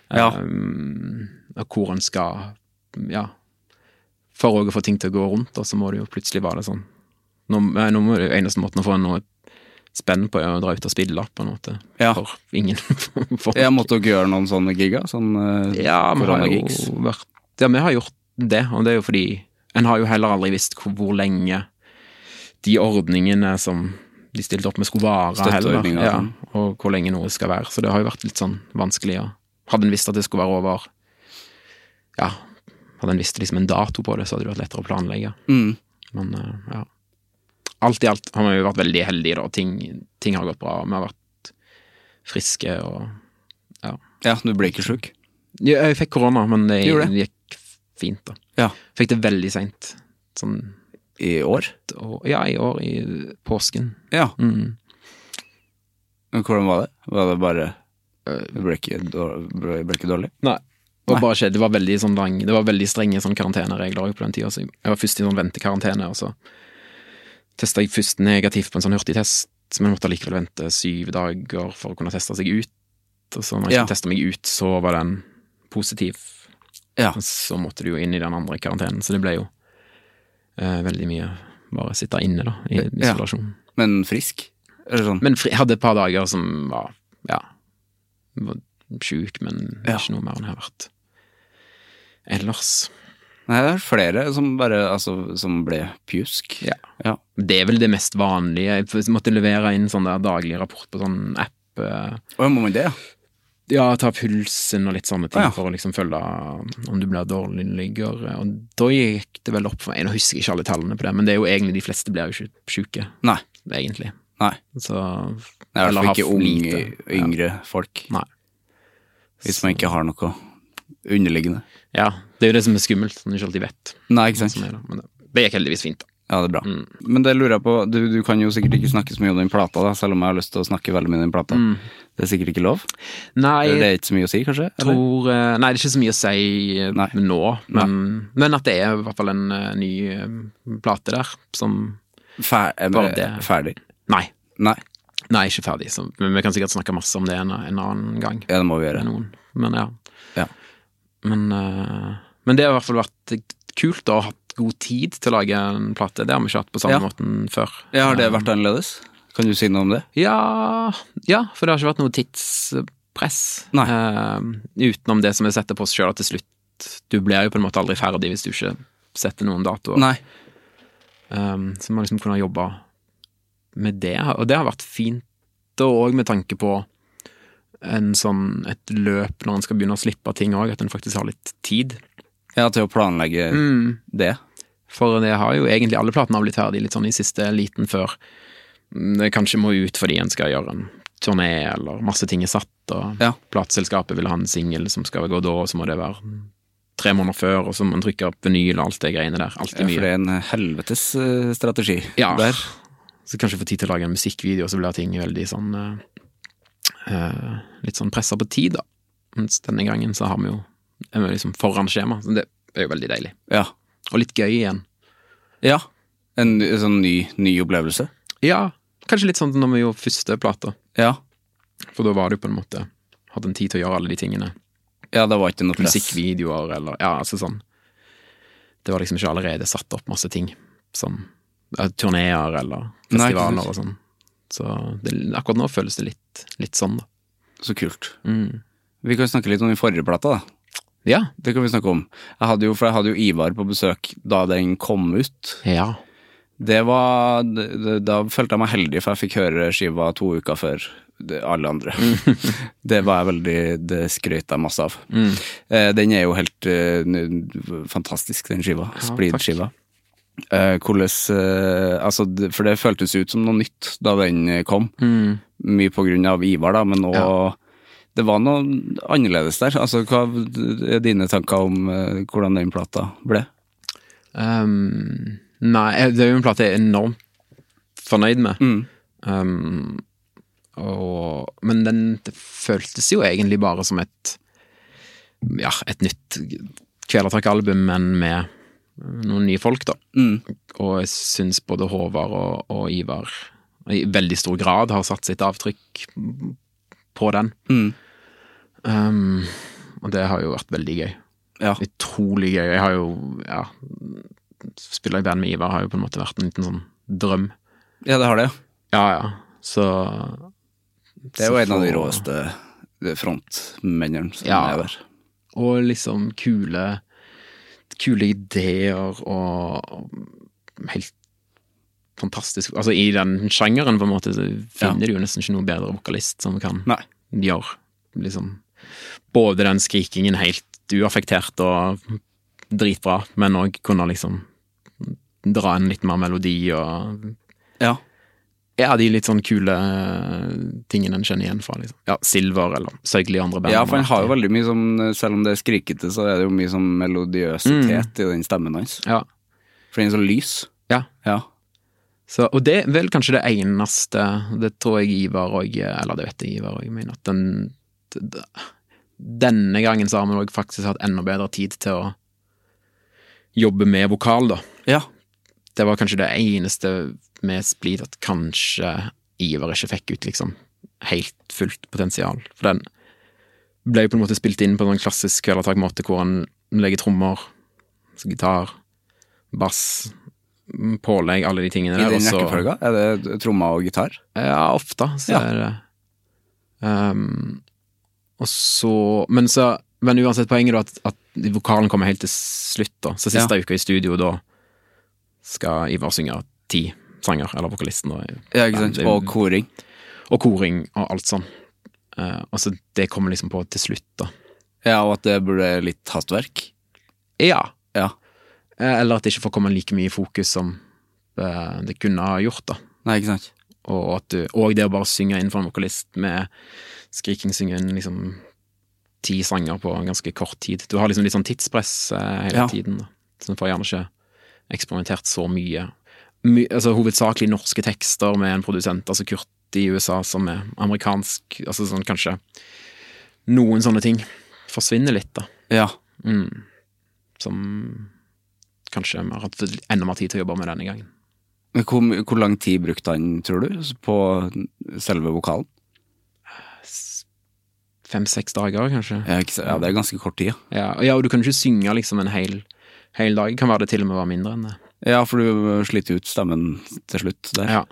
Hvor en skal, for å få ting til å gå rundt, og så må det jo plutselig være det sånn. Nå må det jo eneste måten å få noe spenn på å dra ut og spille på en måte. For ingen folk. Måtte dere gjøre noen sånne gigger? Vi har gjort det, og det er jo fordi en har jo heller aldri visst hvor lenge de ordningene som de stilte opp med skulle vare heller, og hvor lenge noe skal være. Så det har jo vært litt sånn vanskelig. Hadde en visst at det skulle være over hadde en visst liksom en dato på det, så hadde det vært lettere å planlegge. Men ja, alt i alt har vi jo vært veldig heldige da, ting har gått bra, vi har vært friske og Ja, du ble ikke syk? Ja, jeg fikk korona, men det gikk fint da. Ja. Fikk det veldig sent, sånn I år? Ja, i år, i påsken. Ja. Men hvordan var det? Var det bare det ble ikke dårlig? Nei. Det var bare skjedd, det var veldig sånn det var veldig strenge sånn karanteneregler på den tiden, så jeg var først i sånn ventekarantene, og så testet jeg først negativt på en sånn hurtigtest, men måtte likevel vente 7 dager for å kunne teste seg ut, og så når jeg skulle teste meg ut, så var den positiv, og så måtte du jo inn i den andre karantenen, så det ble jo veldig mye bare sitte inne da, i isolasjon. Men frisk? Eller sånn? Men jeg hadde et par dager som var, var syk, men ikke noe mer enn jeg har vært ellers. Nei, det flere som bare, som ble pjusk. Ja. Det er vel det mest vanlige. Jeg måtte levere inn sånn der daglig rapport på sånn app. Må man det, Ja, ta pulsen og litt sånne ting for å liksom følge om du blir dårligere. Og da gikk det vel opp for meg. Nå husker jeg ikke alle tallene på det, men det er jo egentlig de fleste blir jo ikke syke. Nei. Egentlig. Nei. Så, det er i hvert fall ikke yngre folk. Nei. Hvis man ikke har noe underliggende. Ja, det er jo det som er skummelt, som du ikke alltid vet. Nei, ikke sant. Men det gikk heldigvis fint da. Ja, det er bra. Men det lurer jeg på, du kan jo sikkert ikke snakke så mye om den plata da, selv om jeg har lyst til å snakke veldig mye om den plata. Det er sikkert ikke lov? Nei. Det er ikke så mye å si, kanskje? Nei, det er ikke så mye å si nå, men at det er i hvert fall en ny plate der, som... Ferdig? Nei. Nei, ikke ferdig, men vi kan sikkert snakke masse om det en annen gang. Ja, det må vi gjøre. Men ja. Men det har i hvert fall vært kult å ha hatt god tid til å lage en plate. Det har vi ikke hatt på samme måten før. Ja, har det vært annerledes? Kan du si noe om det? Ja, for det har ikke vært noe tidspress. Utenom det som jeg setter på oss selv til slutt. Du blir jo på en måte aldri ferdig hvis du ikke setter noen datoer. Nei. Så man liksom kunne jobbe med det, og det har vært fint, og med tanke på et løp når en skal begynne å slippe ting også, at en faktisk har litt tid. Ja, til å planlegge det. For det har jo egentlig alle platene blitt ferdig litt sånn i siste liten før det kanskje må ut fordi en skal gjøre en turné, eller masse ting er satt, og plateselskapet vil ha en single som skal gå da, og så må det være 3 måneder før, og så må man trykke opp vinyl og alt det greiene der. Alt for det er en helvetes strategi der. Så kanskje få tid til å lage en musikkvideo, så blir ting veldig sånn litt sånn presset på tid da. Mens denne gangen så har vi jo liksom forhåndsskjema, så det er jo veldig deilig. Ja. Og litt gøy igjen. Ja, en sånn ny opplevelse. Ja, kanskje litt sånn når vi gjorde første plata. Ja. For da var det jo på en måte, hadde en tid til å gjøre alle de tingene. Ja, det var ikke noe press. Musikkvideoer, eller, sånn. Det var liksom ikke allerede satt opp masse ting, som turnéer eller festivaler og sånn. Så akkurat nå føles det litt sånn da. Så kult. Vi kan snakke litt om den forrige plata da. Ja. Det kan vi snakke om. Jeg hadde jo Ivar på besøk da den kom ut. Ja. Da følte jeg meg heldig, for jeg fikk høre skiva 2 uker før alle andre. Det skrøt jeg masse av. Den er jo helt fantastisk, den skiva. Splid-skiva. For det føltes ut som noe nytt da den kom, mye på grunn av Ivar da, men også det var noe annerledes der. Altså, hva er dine tanker om hvordan den plata ble? Nei, det er jo en plate jeg er enormt fornøyd med, men det føltes jo egentlig bare som et nytt Kvelertak-album, men med noen nye folk da. Og jeg synes både Håvard og Ivar i veldig stor grad har satt sitt avtrykk på den. Og det har jo vært veldig gøy. Ja. Utrolig gøy. Jeg har jo, spiller i band med Ivar har jo på en måte vært en liten sånn drøm. Ja, det har det. Ja. Så det er jo en av de råeste frontmennene som er der. Og liksom kule ideer og helt fantastisk, altså i den sjangeren på en måte så finner du jo nesten ikke noe bedre vokalist som kan gjøre liksom både den skrikingen helt uaffektert og dritbra, men også kunne liksom dra en litt mer melodi og de litt sånn kule tingene en kjenner igjen fra liksom. Ja, Silver eller Søgli andre band. Ja, for han har jo veldig mye som, selv om det er skrikete, så er det jo mye sånn melodiøsitet i den stemmen hans. Ja. For den er så lys. Ja. Så, og det er vel kanskje det eneste, det tror jeg Ivar og, eller det vet jeg Ivar og mener, at denne gangen så har vi også faktisk hatt enda bedre tid til å jobbe med vokal da. Ja. Det var kanskje det eneste med Split at kanskje Ivar ikke fikk ut liksom helt fullt potensial. For den ble jo på en måte spilt inn på en klassisk kvelertak-måte hvor han legger trommer, gitar, bass, pålegg, alle de tingene der. I den rekkefølga? Er det trommer og gitar? Ja, ofte så er det. Og så, men uansett poenget da at vokalen kommer helt til slutt da. Så siste uka i studio da skal Ivar synge 10 sanger, eller vokalisten da. Ja, ikke sant, og koring. Og koring, og alt sånn. Og så det kommer liksom på til slutt da. Ja, og at det burde litt hastverk. Ja. Eller at det ikke får komme like mye fokus som det kunne ha gjort da. Nei, ikke sant. Og det å bare synge inn for en vokalist med skriking, synge inn liksom 10 sanger på ganske kort tid. Du har liksom litt sånn tidspress hele tiden da. Så du får gjerne ikke eksperimentert så mye. Altså hovedsakelig norske tekster med en produsent, altså Kurt i USA som er amerikansk, altså sånn kanskje noen sånne ting forsvinner litt da. Ja. Som kanskje vi har hatt enda mer tid til å jobbe med denne gangen. Men hvor lang tid brukte han, tror du, på selve vokalen? 5-6 dager, kanskje. Ja, det er ganske kort tid. Ja, og du kan ikke synge liksom en hel dag, kan være det til og med være mindre enn det. Ja, for du sliter ut stemmen til slutt der. Ja.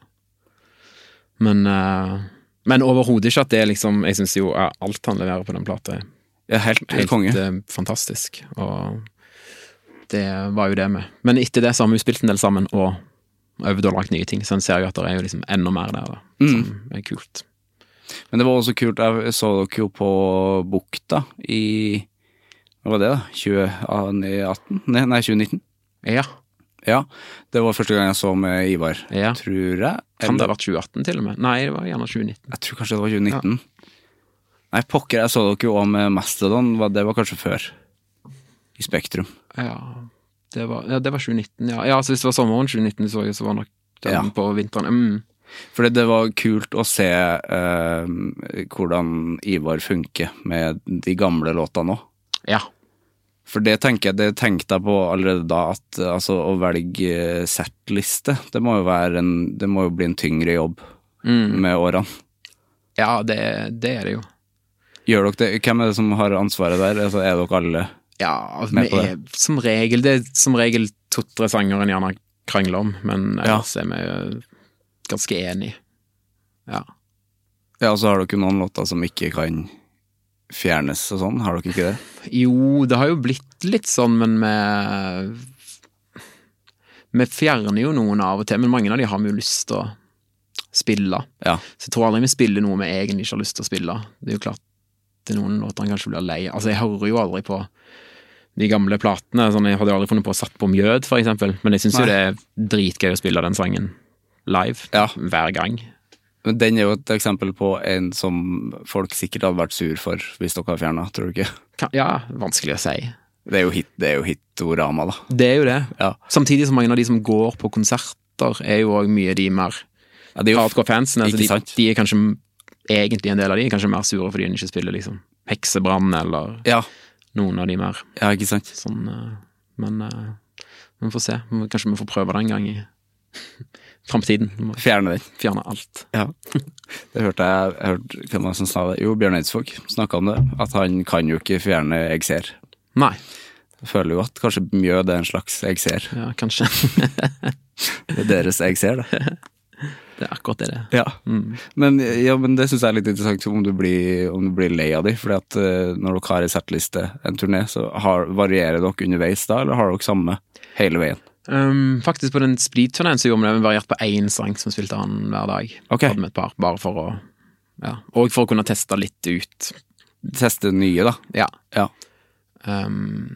Men overhodet ikke at det liksom, jeg synes jo alt han leverer på den plata helt konge. Fantastisk, og det var jo det med. Men etter det så har vi jo spilt en del sammen og øvd og lagt nye ting, så en ser jo at det er jo liksom enda mer der da, som er kult. Men det var også kult, jeg så dere jo på Bukta i, hva var det da? 2018? Nei, 2019? Ja, det var første gang jeg så med Ivar, tror jeg. Kan det ha vært 2018 til og med? Nei, det var gjerne 2019. Jeg tror kanskje det var 2019. Nei, pokker, jeg så dere jo også med Mastodon, det var kanskje før, i Spektrum. Ja, det var 2019, ja. Så hvis det var sommeren 2019, så var nok den på vinteren. For det var kult å se hvordan Ivar funker med de gamle låtene også. Ja. For det tenkte jeg på allerede da, at altså, å velge settliste, det må jo bli en tyngre jobb med årene. Ja, det er det jo. Gjør dere det? Hvem er det som har ansvaret der? Altså, er dere alle med på det? Som regel, det er som regel 2-3 sanger en gjerne krangler om, men ellers er vi ganske enige. Ja, og så har dere noen låter som ikke kan fjernes og sånn, har dere ikke det? Jo, det har jo blitt litt sånn, men vi fjerner jo noen av og til, men mange av de har vi jo lyst til å spille. Ja. Så jeg tror aldri vi spiller noe vi egentlig ikke har lyst til å spille. Det er jo klart, det er noen låter han kanskje blir lei. Altså, jeg hører jo aldri på de gamle platene, sånn, jeg hadde aldri funnet på å satt på Mjød, for eksempel, men jeg synes jo det er dritgøy å spille den sangen live, hver gang. Men den er jo et eksempel på en som folk sikkert hadde vært sur for hvis dere har fjernet, tror du ikke? Ja, vanskelig å si. Det er jo hitorama da. Det er jo det. Ja. Samtidig som mange av de som går på konserter er jo også mye de mer hardcore-fansene. Altså de er kanskje egentlig en del av de er kanskje mer sure fordi de ikke spiller liksom Heksebrann eller noen av de mer. Ja, ikke sant. Sånn, men vi får se. Kanskje vi får prøve det en gang i fremtiden. Fjerne alt. Ja. Det hørte jeg hvem var det som sa det? Jo, Bjørn Eidsvåg snakket om det, at han kan jo ikke fjerne jeg ser. Nei. Jeg føler jo at kanskje Mjød er en slags jeg ser. Ja, kanskje. Det er deres jeg ser det. Det er akkurat det. Ja. Men det synes jeg er litt interessant om du blir lei av de, fordi at når dere har i settliste en turné, så varierer dere underveis da, eller har dere samme hele veien? Faktisk på den Split-turneen så gjorde vi det variert på 1 sang som spilte han hver dag. Hadde med et par, bare for å og for å kunne teste litt ut. Teste nye da? Ja.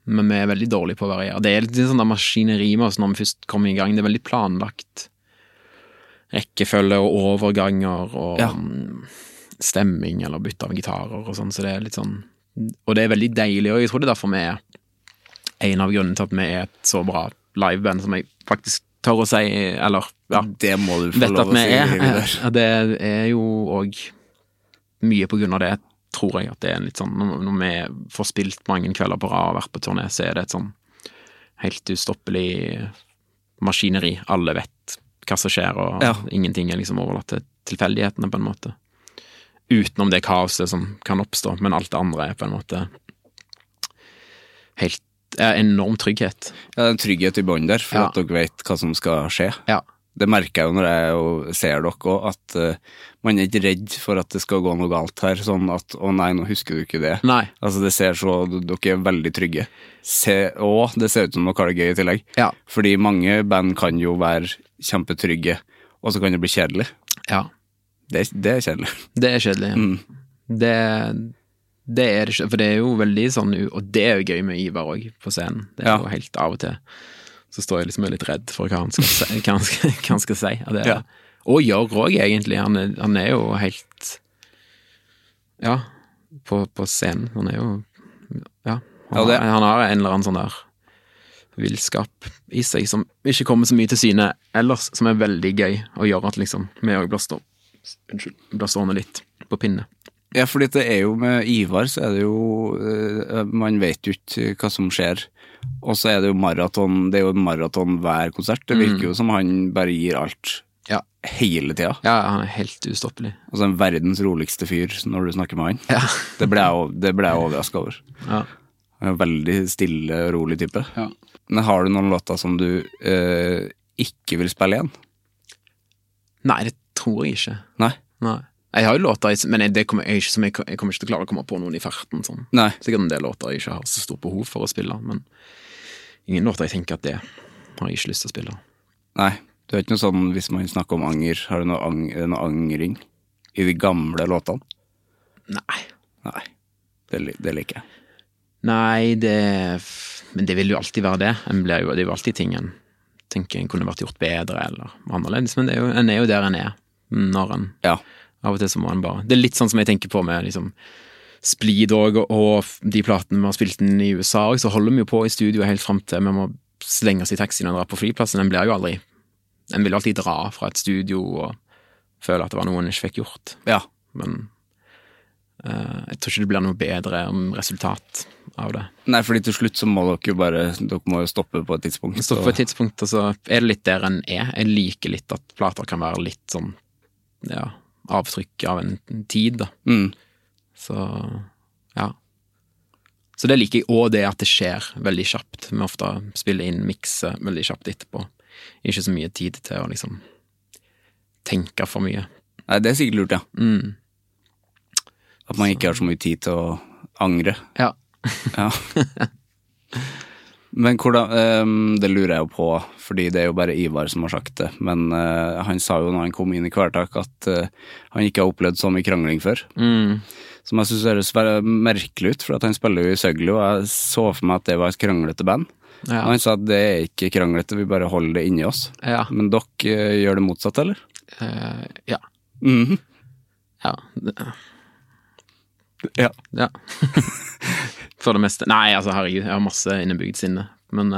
men vi veldig dårlige på å variere. Det litt sånn der maskineri med oss når vi først kommer i gang. Det veldig planlagt rekkefølge og overganger og stemming eller bytte av gitarer og sånn, så det litt sånn, og det veldig deilig, og jeg tror det derfor vi en av grunnene til at vi et så bra liveband som jeg faktisk tør å si, eller det må du få lov å si. Det jo også mye på grunn av det, tror jeg at det litt sånn, når vi får spilt mange kvelder på rad og vært på turné, så det et sånn helt ustoppelig maskineri. Alle vet hva som skjer, og ingenting liksom overlatt til tilfeldighetene på en måte. Utenom det kaoset som kan oppstå, men alt det andre på en måte helt enorm trygghet. Ja, det en trygghet i bånd der, for at dere vet hva som skal skje. Ja. Det merker jeg jo når jeg ser dere også, at man ikke redd for at det skal gå noe galt her, sånn at, nei, nå husker du ikke det. Nei. Altså, det ser så, dere veldig trygge. Og det ser ut som dere har det gøy i tillegg. Ja. Fordi mange band kan jo være kjempetrygge, og så kan det bli kjedelig. Ja. Det kjedelig. Det kjedelig, ja. Det det ikke, for det jo veldig sånn, og det jo gøy med Ivar også på scenen. Det jo helt av og til. Så står jeg liksom litt redd for hva han skal si. Hva han skal si. Og, og gjør også egentlig. Han jo helt på scenen. Han jo han har en eller annen sånn der villskap i seg som ikke kommer så mye til syne ellers, som veldig gøy å gjøre at liksom vi også blir stående litt på pinne. Ja, fordi det jo med Ivar, så det jo man vet jo ikke hva som skjer, og så det jo maraton, det jo en maraton hver konsert. Det virker jo som han bare gir alt hele tida. Ja, han helt ustoppelig. Altså en verdens roligste fyr når du snakker med han. Ja. Det ble jeg overrasket over. Ja. Han en veldig stille, rolig type. Ja. Men har du noen låter som du ikke vil spille igjen? Nei, det tror jeg ikke. Nei. Jeg har jo låter, men jeg kommer ikke til å klare å komme på noen i farten. Sånn. Nei. Sikkert en del låter jeg ikke har så stort behov for å spille, men ingen låter jeg tenker at det har jeg ikke lyst til å spille. Nei, det ikke noe sånn, hvis man snakker om anger, har du noe angring i de gamle låtene? Nei, det liker jeg. Nei, men det vil jo alltid være det. Det er jo alltid ting en tenker en kunne vært gjort bedre eller annerledes, men en jo der en når en av og til så må en bare, det litt sånn som jeg tenker på med liksom Spleed og de platene vi har spilt inn i USA, og så holder vi jo på i studio helt frem til vi må slenge oss i taxien og dra på flyplassen. En blir jo aldri, en vil alltid dra fra et studio og føle at det var noe en ikke fikk gjort. Ja. Men jeg tror ikke det blir noe bedre resultat av det. Nei, fordi til slutt så må dere må jo stoppe på et tidspunkt. Stoppe på et tidspunkt, og så det litt der en Jeg liker litt at plater kan være litt sånn, avtrykk av en tid da. Så så det liker jeg, og det at det skjer veldig kjapt. Vi ofte spiller inn mikse veldig kjapt etterpå. Ikke så mye tid til å liksom tenke for mye. Nei, det sikkert lurt, at man ikke har så mye tid til å angre. Ja. Men hvordan, det lurer jeg jo på, fordi det jo bare Ivar som har sagt det, men han sa jo når han kom inn i Kvelertak at han ikke har opplevd så mye krangling før. Som jeg synes høres merkelig ut, for at han spiller jo i Søgli, og jeg så for meg at det var et kranglete band. Ja. Og han sa at det ikke kranglete, vi bare holder det inni oss. Ja. Men dere gjør det motsatt, eller? Ja. Ja. For det meste. Nei, altså herregud, jeg har masse innebygd sinne, men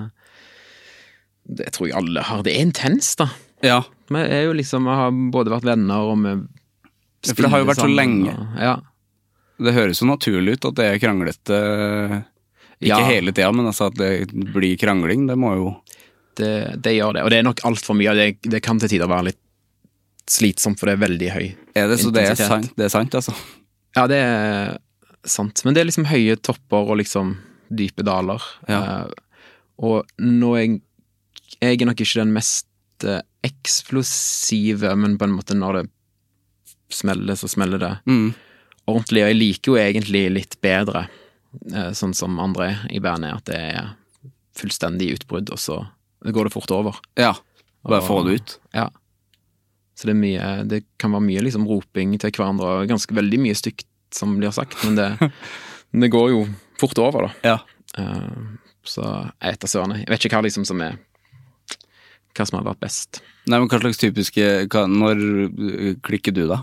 det tror jeg alle har. Det intens da. Ja. Vi jo liksom, vi har både vært venner og vi spiller sammen. For det har jo vært så lenge. Det høres jo naturlig ut at det kranglete, ikke hele tiden, men altså at det blir krangling, det må jo... Det gjør det, og det nok alt for mye, og det kan til tider være litt slitsomt, for det veldig høy intensitet. Så det sant, altså? Ja, det sant, men det liksom høye topper og liksom dype daler. Og nå jeg nok ikke den mest eksplosive, men på en måte når det smeller, så smeller det ordentlig, og jeg liker jo egentlig litt bedre, sånn som andre i bandet, at det fullstendig utbrudd, og så går det fort over. Ja, bare få det ut. Ja. Så det kan være mye liksom roping til hverandre, og veldig mye stygt som blir sagt, men det går jo fort over da. Ja. Så jeg vet da søren. Jeg vet ikke hva liksom som er hva som har vært best. Nei, men hva slags typiske når klikker du da?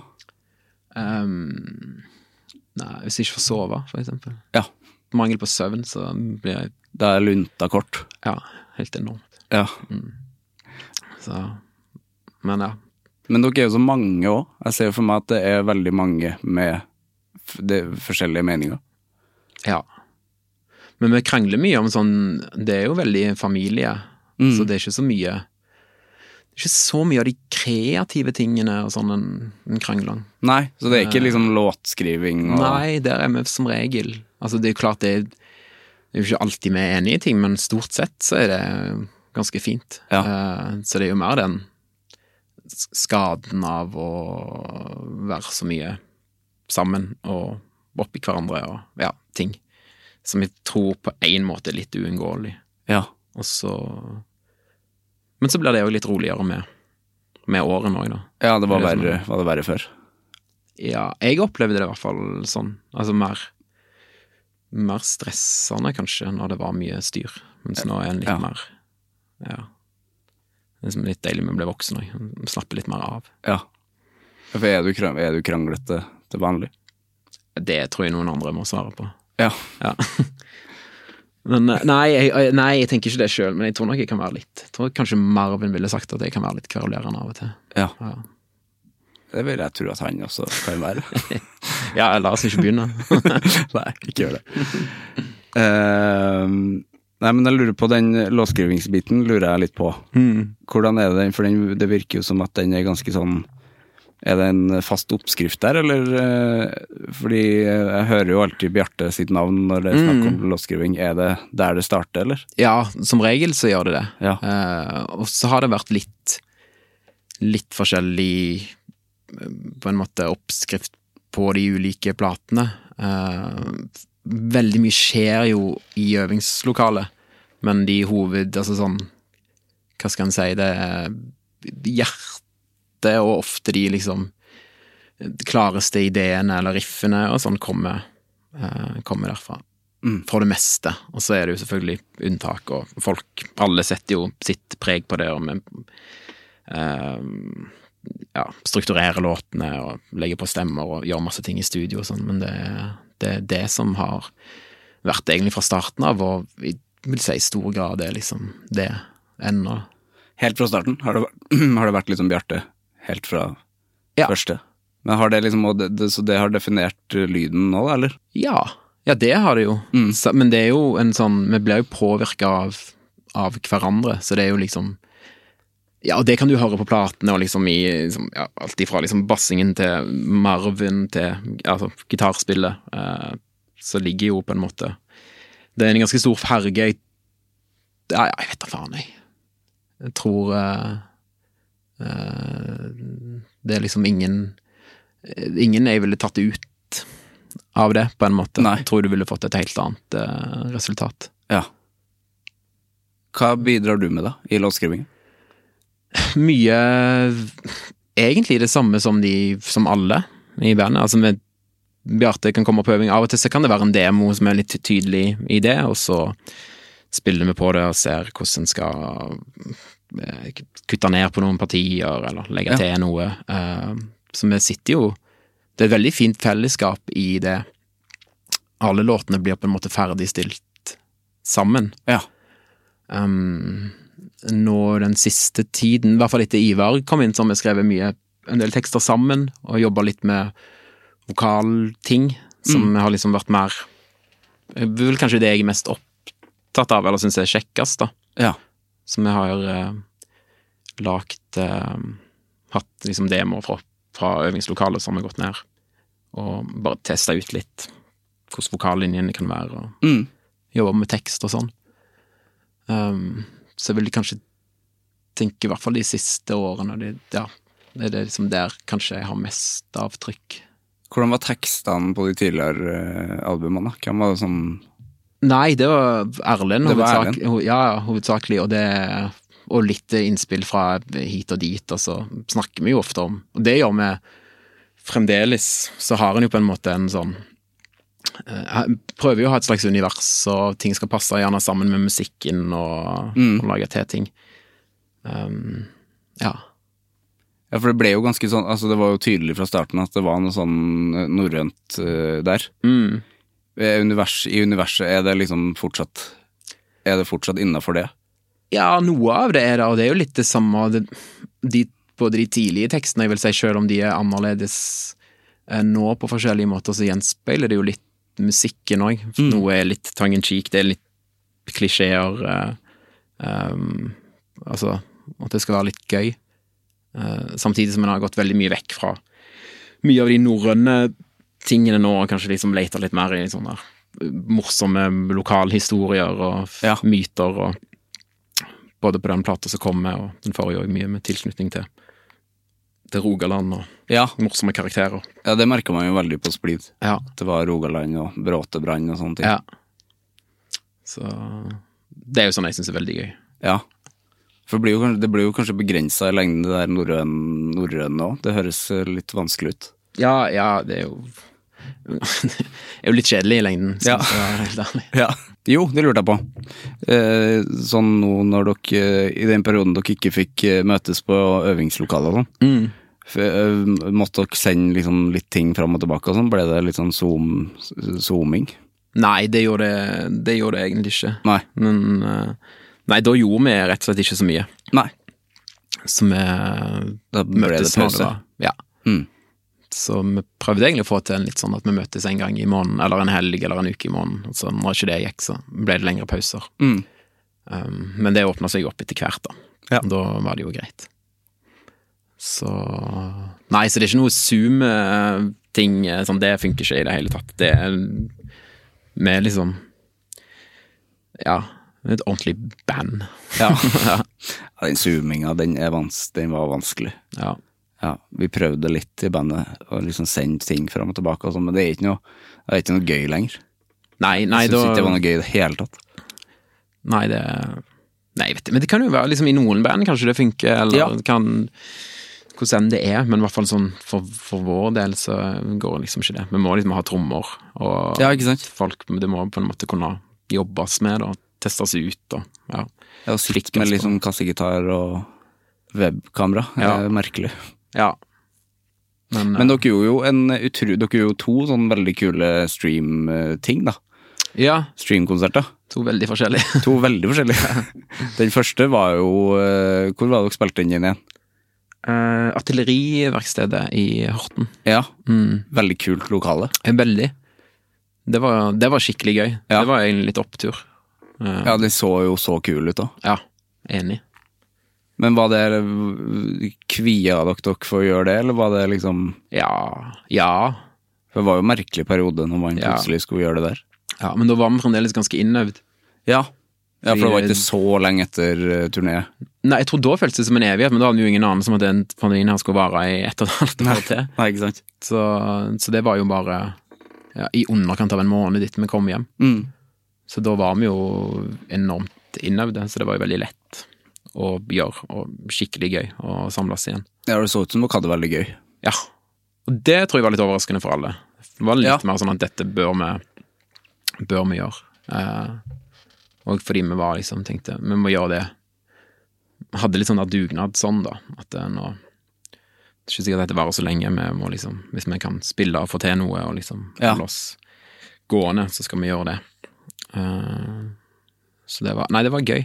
Nei, hvis jeg ikke får sove, for eksempel. Ja. Mangel på søvn, så blir jeg... Da er lunta kort. Ja, helt enormt. Ja. Så, men ja. Men dere er jo så mange også. Jeg ser jo for meg at det er veldig mange med forskjellige meninger. Ja. Men vi krangler mye om sånn, det er jo veldig familie, så det er ikke så mye... Det er ikke så mye av de kreative tingene og sånn en krangler. Nei, så det er ikke liksom låtskriving og... Nei, der er vi som regel. Altså det er jo klart det er jo ikke alltid vi er enige i ting, men stort sett så er det ganske fint. Ja. Så det er jo mer den skaden av å være så mye sammen og oppi hverandre og ja, ting som jeg tror på en måte er litt uunngåelig. Ja. Og så... Men så blir det jo litt roligere med årene også, da. Ja, det var verre før. Ja, jeg opplevde det i hvert fall sånn. Altså mer stressende kanskje når det var mye styr. Mens nå er en litt mer, ja. Det er litt deilig med å bli voksen også. Slapper litt mer av. Ja. For er du kranglete til vanlig? Det tror jeg noen andre må svare på. Ja. Ja. Men nei, jeg tenker ikke det selv, men jeg tror nok jeg kan være litt. Jeg tror kanskje Marvin ville sagt at jeg kan være litt kverulerende av og til. Ja. Det vil jeg tro at han også kan være. Ja, la oss ikke begynne. Nei, ikke gjør det. Nei, men jeg lurer på den låtskrivingsbiten, lurer jeg litt på. Hvordan er det den? For det virker jo som at den er ganske sånn... Er det en fast oppskrift der, eller? Fordi jeg hører jo alltid Bjarte sitt navn når det er snakk om låtskriving. Er det der det starter, eller? Ja, som regel så gjør det det. Ja. Og så har det vært litt forskjellig på en måte oppskrift på de ulike platene. Veldig mye skjer jo i øvingslokalet, men altså sånn, hva skal en si, det er hjertet og ofte de liksom klareste ideene eller riffene og sånn kommer derfra. For det meste. Og så er det jo selvfølgelig unntak, og folk, alle setter jo sitt preg på det, og strukturerer låtene og legger på stemmer og gjør masse ting i studio og sånn, men det er det som har vært egentlig fra starten av, og jeg vil si i stor grad det er liksom det enda. Helt fra starten? Har det vært liksom Bjarte? Helt fra første. Men har det liksom, så det har definert lyden nå, eller? Ja, det har det jo. Men det er jo en sånn, vi blir jo påvirket av hverandre, så det er jo liksom, ja, og det kan du høre på platene, og liksom alt ifra liksom bassingen til Marvin til, altså, gitarspillet, så ligger jo på en måte, det er en ganske stor farge, jeg vet da faen, jeg tror... det er liksom ingen jeg ville tatt ut av det på en måte. Nei. Jeg tror du ville fått et helt annet resultat. Ja. Hva bidrar du med da i låtskrivingen? Mye egentlig det samme som alle i bandet. Altså med Bjarte kan komme på øving av og til, så kan det være en demo som er litt tydelig i det, og så spiller vi på det og ser hvordan en skal kutte ned på noen partier eller legge til noe, så vi sitter jo, det er et veldig fint fellesskap i det, alle låtene blir på en måte ferdigstilt sammen. Nå den siste tiden, i hvert fall etter Ivar kom inn, så har vi skrevet en del tekster sammen og jobbet litt med vokalting som har liksom vært mer, vel kanskje det jeg er mest opptatt av, eller synes jeg er kjekkest da. Ja. Som jeg har hatt liksom demoer fra øvingslokalet som har gått ned, og bare testet ut litt hvordan vokallinjene kan være, og jobbe med tekst og sånn. Så jeg vil kanskje tenke, i hvert fall de siste årene, det er det liksom der kanskje jeg har mest avtrykk. Hvordan var tekstene på de tidligere albumene? Hvem var det som... Nei, det var Erlend. Det var Erlend? Ja, hovedsakelig, og litt innspill fra hit og dit, og så snakker vi jo ofte om, og det gjør vi fremdeles, så har en jo på en måte en sånn Jeg prøver jo å ha et slags univers, og ting skal passe gjerne sammen med musikken og lage til ting. Ja. Ja, for det ble jo ganske sånn, altså det var jo tydelig fra starten at det var noe sånn norrønt der. I universet er det liksom fortsatt innenfor det? Ja, noe av det og det er jo litt det samme, både de tidlige tekstene, jeg vil si, selv om de er annerledes nå på forskjellige måter, så gjenspeiler det jo litt musikken også. Noe er litt tongue-in-cheek, det er litt klisjeer, altså at det skal være litt gøy. Samtidig som man har gått veldig mye vekk fra mye av de norrøne tingene nå, og kanskje liksom leter litt mer i sånne morsomme lokalhistorier og myter, og både på den plata som kommer, og den får jo mye med tilknytning til Rogaland og morsomme karakterer. Ja, det merker man jo veldig på Splid. Ja. Det var Rogaland og Bråtebrann og sånne ting. Ja. Så det er jo sånn jeg synes er veldig gøy. Ja. For det blir jo kanskje begrenset i lengden det der norrøn nå. Det høres litt vanskelig ut. Ja, det er jo litt kjedelig i lengden, synes jeg er helt ærlig. Ja. Jo, det lurte jeg på. Sånn nå når dere, i den perioden dere ikke fikk møtes på øvingslokalet og sånn, måtte dere sende liksom litt ting fram og tilbake og sånn? Ble det litt sånn zooming? Nei, det gjorde det egentlig ikke. Nei. Men nei, da gjorde vi rett og slett ikke så mye. Nei. Så vi da ble det pause. Ja. Så vi prøvde egentlig å få til en litt sånn at vi møtes en gang i måneden, eller en helg, eller en uke i måneden. Og så når ikke det gikk, så ble det lengre pauser. Men det åpnet seg opp etter hvert da. Ja. Da var det jo greit. Så nei, så det er ikke noe Zoom-ting, sånn, det funker ikke i det hele tatt. Det er med liksom, et ordentlig band. Ja. Den zoominga, den var vanskelig. Ja, vi prøvde litt i bandet og liksom sende ting fram og tilbake og sånn, men det er ikke noe gøy lenger. Nei, jeg synes ikke det var noe gøy i det hele tatt. Nei, jeg vet ikke, men det kan jo være liksom i noen band kanskje det funker, eller det kan hvordan det er, men i hvert fall sånn for vår del så går det liksom ikke det. Vi må liksom ha trommer, og ikke sant? Folk, det må på en måte kunne jobbes med og testes ut, og sitte med liksom kassegitar og webkamera, merkelig. Ja. Men dere gjorde jo to sånn veldig kule stream-ting da. Ja. Stream-konserter. To veldig forskjellige. Den første var jo, hvor var dere spilte inn igjen? Artilleriverkstedet i Horten. Ja, veldig kult lokale. Veldig. Det var skikkelig gøy. Det var egentlig litt opptur. Ja, det så jo så kul ut da. Ja, enig. Men var det kvia dere for å gjøre det, eller var det liksom... Ja. For det var jo en merkelig periode når man plutselig skulle gjøre det der. Ja, men da var vi fremdeles ganske innøvd. Ja, for det var ikke så lenge etter turné. Nei, jeg tror da føltes det som en evighet, men da hadde vi jo ingen annen som at den pandemien her skulle vare i 1,5 år til. Nei, ikke sant. Så det var jo bare i underkant av en måned ditt vi kom hjem. Så da var vi jo enormt innøvde, så det var jo veldig lett å gjøre, og skikkelig gøy å samles igjen. Ja, det så ut som dere hadde det veldig gøy. Ja, og det tror jeg var litt overraskende for alle. Det var litt mer sånn at dette bør vi gjøre. Og fordi vi var liksom, tenkte, vi må gjøre det. Hadde litt sånn der dugnad sånn da, at nå, det er ikke sikkert at dette varer så lenge, vi må liksom, hvis vi kan spille og få til noe, og liksom holde oss gående, så skal vi gjøre det. Så det var gøy.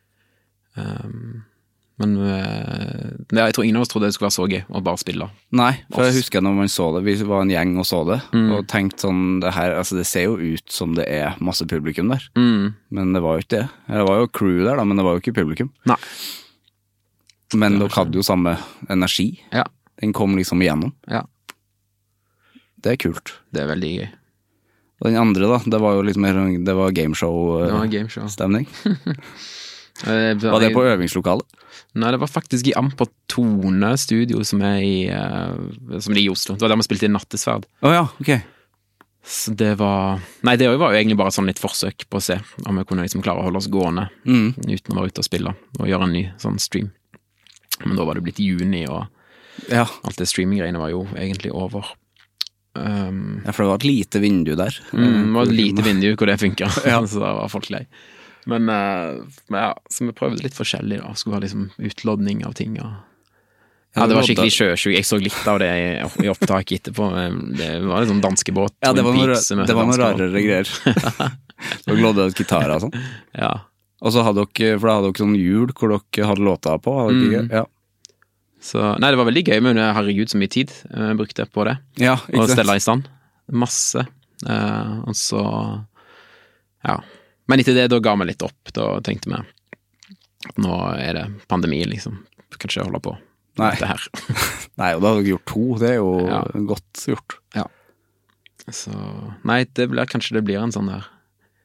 Men jeg tror ingen av oss trodde det skulle være så gøy å bare spille. Nei, for jeg husker når man så det, vi var en gjeng og så det, og tenkte sånn, det her, altså det ser jo ut som det er masse publikum der, men det var jo ikke det. Det var jo crew der da, men det var jo ikke publikum. Nei. Men dere hadde jo samme energi. Ja. Den kom liksom igjennom. Ja. Det er kult. Det er veldig gøy. Og den andre da, det var jo litt mer, det var gameshow-stemning. Var det på øvingslokalet? Nei, det var faktisk i Amper Tone studio som er i Oslo. Det var der vi spilte i Nattesverd. Ja, ok. Så det var jo egentlig bare sånn litt forsøk på å se om vi kunne liksom klare å holde oss gående uten å være ute og spille og gjøre en ny sånn stream. Men da var det blitt juni, og alt det streaming-greiene var jo egentlig over. Ja, for det var et lite vindu der. Det var et lite vindu hvor det funket, så da var folk lei. Men ja, så vi prøvde litt forskjellig da, skulle ha liksom utlodning av ting, og ja, det var skikkelig sjøsjuk. Jeg så litt av det i opptaket etterpå. Det var en sånn danskebåt. Ja, det var noen rarere greier. Så glodde et gitar og sånn. Ja. Og så hadde dere, for da hadde dere sånn hjul hvor dere hadde låta på, hadde dere ikke? Ja. Så, nei, det var veldig gøy, men herregud så mye tid jeg brukte på det. Ja, ikke sant? Og stelle i stand. Masse. Og så, ja. Men etter det, da ga vi litt opp. Da tenkte vi, nå er det pandemi, liksom. Kan ikke holde på. Nei. Det her. Nei, og da hadde dere gjort 2, det er jo godt gjort. Ja. Så, nei, kanskje det blir en sånn der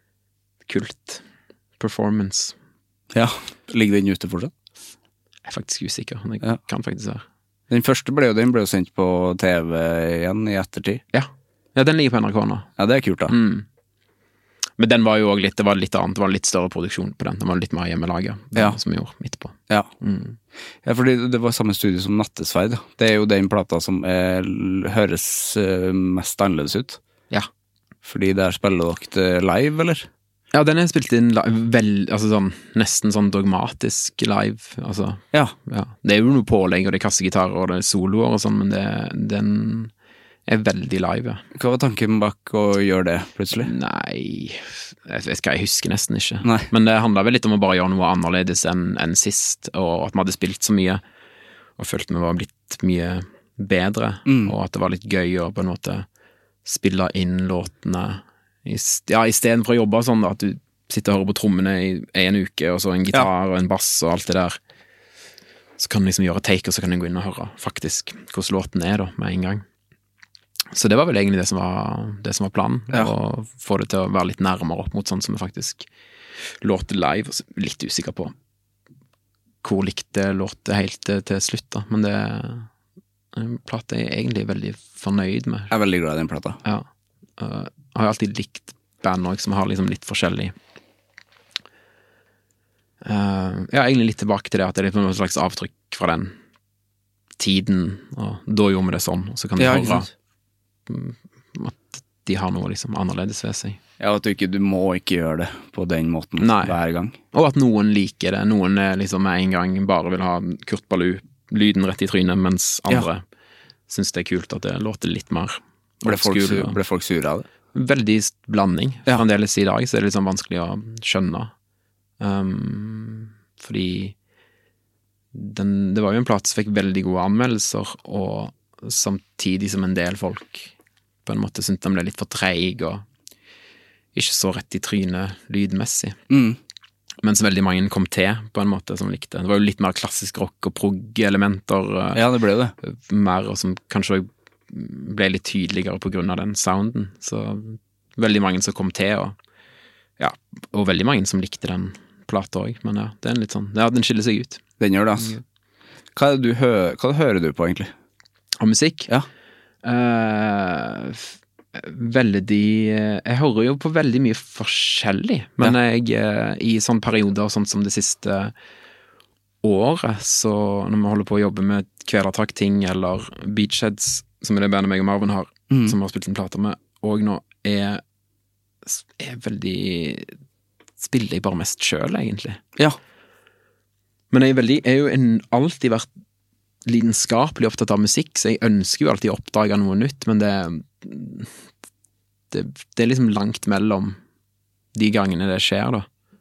kult performance. Ja, ligger den ute fortsatt? Jeg er faktisk usikker, men det kan faktisk være. Den første ble jo sendt på TV igjen i ettertid. Ja, den ligger på NRK nå. Ja, det er kult da. Men den var jo også litt, det var litt annet, det var litt større produksjon på den. Den var litt mer hjemmelaget, som vi gjorde midt på. Ja. Ja, fordi det var samme studie som Nattesverd. Det er jo den plata som høres mest annerledes ut. Ja. Fordi der spiller dere det live, eller? Ja, den er spilt inn altså sånn, nesten sånn dogmatisk live, altså. Ja. Det er jo noe pålegg, og det er kassegitarer, og det er soloer og sånn, men den er veldig live, ja. Hva var tanken bak å gjøre det, plutselig? Nei, jeg husker nesten ikke. Nei. Men det handlet vel litt om å bare gjøre noe annerledes enn sist, og at vi hadde spilt så mye, og følte vi var blitt mye bedre, og at det var litt gøy å på en måte spille inn låtene, i stedet for å jobbe sånn at du sitter og hører på trommene i en uke, og så en gitar og en bass og alt det der. Så kan du liksom gjøre take, og så kan du gå inn og høre faktisk hvordan låten er da, med en gang. Så det var vel egentlig det som var planen, å få det til å være litt nærmere opp mot sånn som vi faktisk låter live, og litt usikker på hvor likt det låter helt til slutt da, men det en plate jeg er egentlig veldig fornøyd med. Jeg er veldig glad i den plata. Ja, jeg har alltid likt band også, som har liksom litt forskjellig egentlig litt tilbake til det, at det er litt noe slags avtrykk fra den tiden, og da gjorde vi det sånn, og så kan du høre at de har noe liksom annerledes ved seg. Ja, at du må ikke gjøre det på den måten hver gang. Og at noen liker det, noen liksom med en gang bare vil ha Kurt Ballou, lyden rett i trynet, mens andre synes det er kult at det låter litt mer. Ble folk sure av det? Veldig blanding. Fremdeles i dag så er det litt sånn vanskelig å skjønne. Fordi det var jo en plate som fikk veldig gode anmeldelser, og samtidig som en del folk på en måte syntes den ble litt for treig og ikke så rett i trynet lydmessig. Mens veldig mange kom til på en måte som likte. Det var jo litt mer klassisk rock og prog-elementer. Ja, det ble det. Mer, og som kanskje ble litt tydeligere på grunn av den sounden. Så veldig mange som kom til, og veldig mange som likte den plata også. Men det er en litt sånn, den skiller seg ut. Den gjør det, altså. Hva hører du på egentlig? Av musikk? Ja. Jeg hører jo på veldig mye forskjellig, men jeg i sånne perioder, sånn som det siste året, så når vi holder på å jobbe med Kvelertak-ting, eller Beachheads, som er det bandet meg og Marvin har, som har spilt en plate med, og nå er veldig, spiller jeg bare mest selv, egentlig. Ja. Men jeg er jo alltid vært lidenskapelig opptatt av musikk, så jeg ønsker jo alltid å oppdage noe nytt, men det er liksom langt mellom de gangene det skjer da.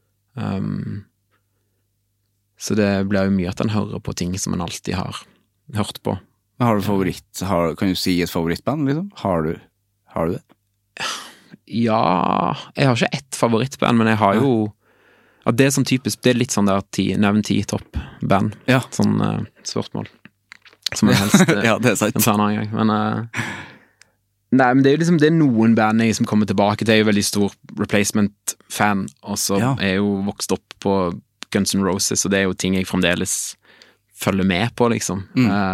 Så det blir jo mye at en hører på ting som en alltid har hørt på. Har du kan du si et favorittband, liksom? Har du det? Ja, jeg har ikke ett favorittband, men jeg har jo det er sånn typisk, det er litt sånn der nevn 10 toppband, sånn spørsmål som jeg helst det er sant. Kan ta en annen gang, men nei, men det er jo liksom, det er noen band jeg som kommer tilbake til. Jeg er jo veldig stor Replacement-fan, og så er jeg jo vokst opp på Guns N' Roses, og det er jo ting jeg fremdeles følger med på, liksom.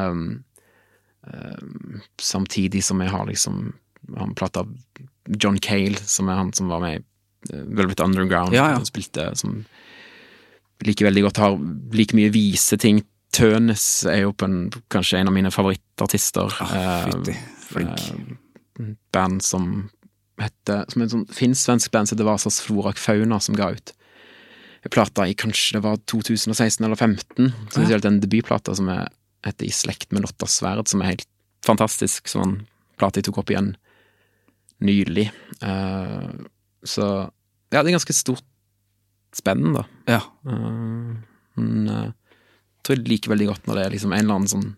Samtidig som jeg har liksom han platt av John Cale, som er han som var med i Velvet Underground, og spilte, som liker veldig godt, har like mye vise ting. Tønes er jo kanskje en av mine favorittartister. Fytti, flink. band som en sånn finsk-svensk band som heter Vasas Florak Fauna, som ga ut en plata i kanskje det var 2016 eller 2015, spesielt en debutplata som heter I slekt med Lotta Sverd, som helt fantastisk, sånn plate jeg tok opp igjen nylig. Så ja, det ganske stort spenn da. Ja. Men jeg tror jeg liker veldig godt når det liksom en eller annen sånn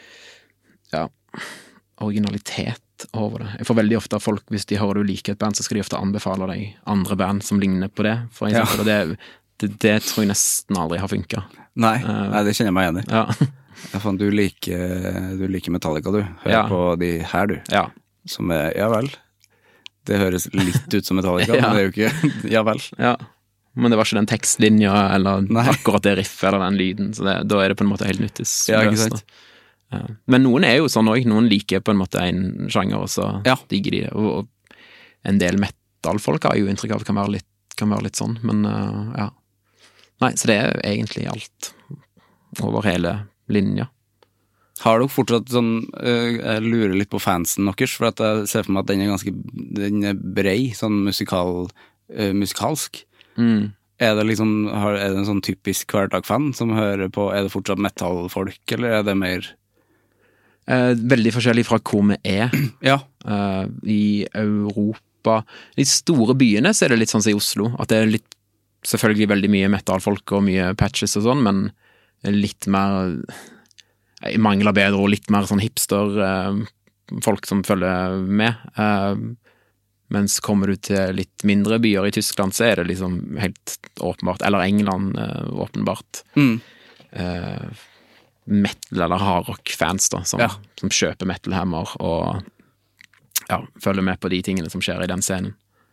originalitet over det. Jeg får veldig ofte av folk, hvis de hører du liker et band, så skal de ofte anbefale deg andre band som ligner på det, for eksempel, og det tror jeg nesten aldri har funket. Nei, det kjenner jeg meg igjen i. Ja. Du liker Metallica, du. Hør på de her, du. Ja. Som ja vel. Det høres litt ut som Metallica, men det er jo ikke, ja vel. Ja. Men det var ikke den tekstlinja, eller akkurat det riffet, eller den lyden, så da er det på en måte helt nyttesløst. Ja, ikke sant. Men noen er jo sånn også, noen liker på en måte en sjanger, og så digger de det, og en del metal-folk har jo inntrykk av kan være litt sånn, men ja. Nei, så det er egentlig alt over hele linja. Har dere fortsatt sånn, jeg lurer litt på fansen deres, for at jeg ser for meg at den er brei, sånn musikalsk. Er det liksom, er det en sånn typisk hverdag-fan som hører på, er det fortsatt metal-folk, eller er det mer... Veldig forskjellig fra hvor vi er. Ja. I Europa, i de store byene så er det litt sånn som i Oslo, at det er litt, selvfølgelig veldig mye metal-folk og mye patches og sånn, men litt mer, jeg mangler bedre og litt mer sånn hipster folk som følger med. Mens kommer du til litt mindre byer i Tyskland, så er det liksom helt åpenbart, eller England åpenbart. Metal- eller hardrock-fans da, som kjøper metal-hammer og følger med på de tingene som skjer i den scenen.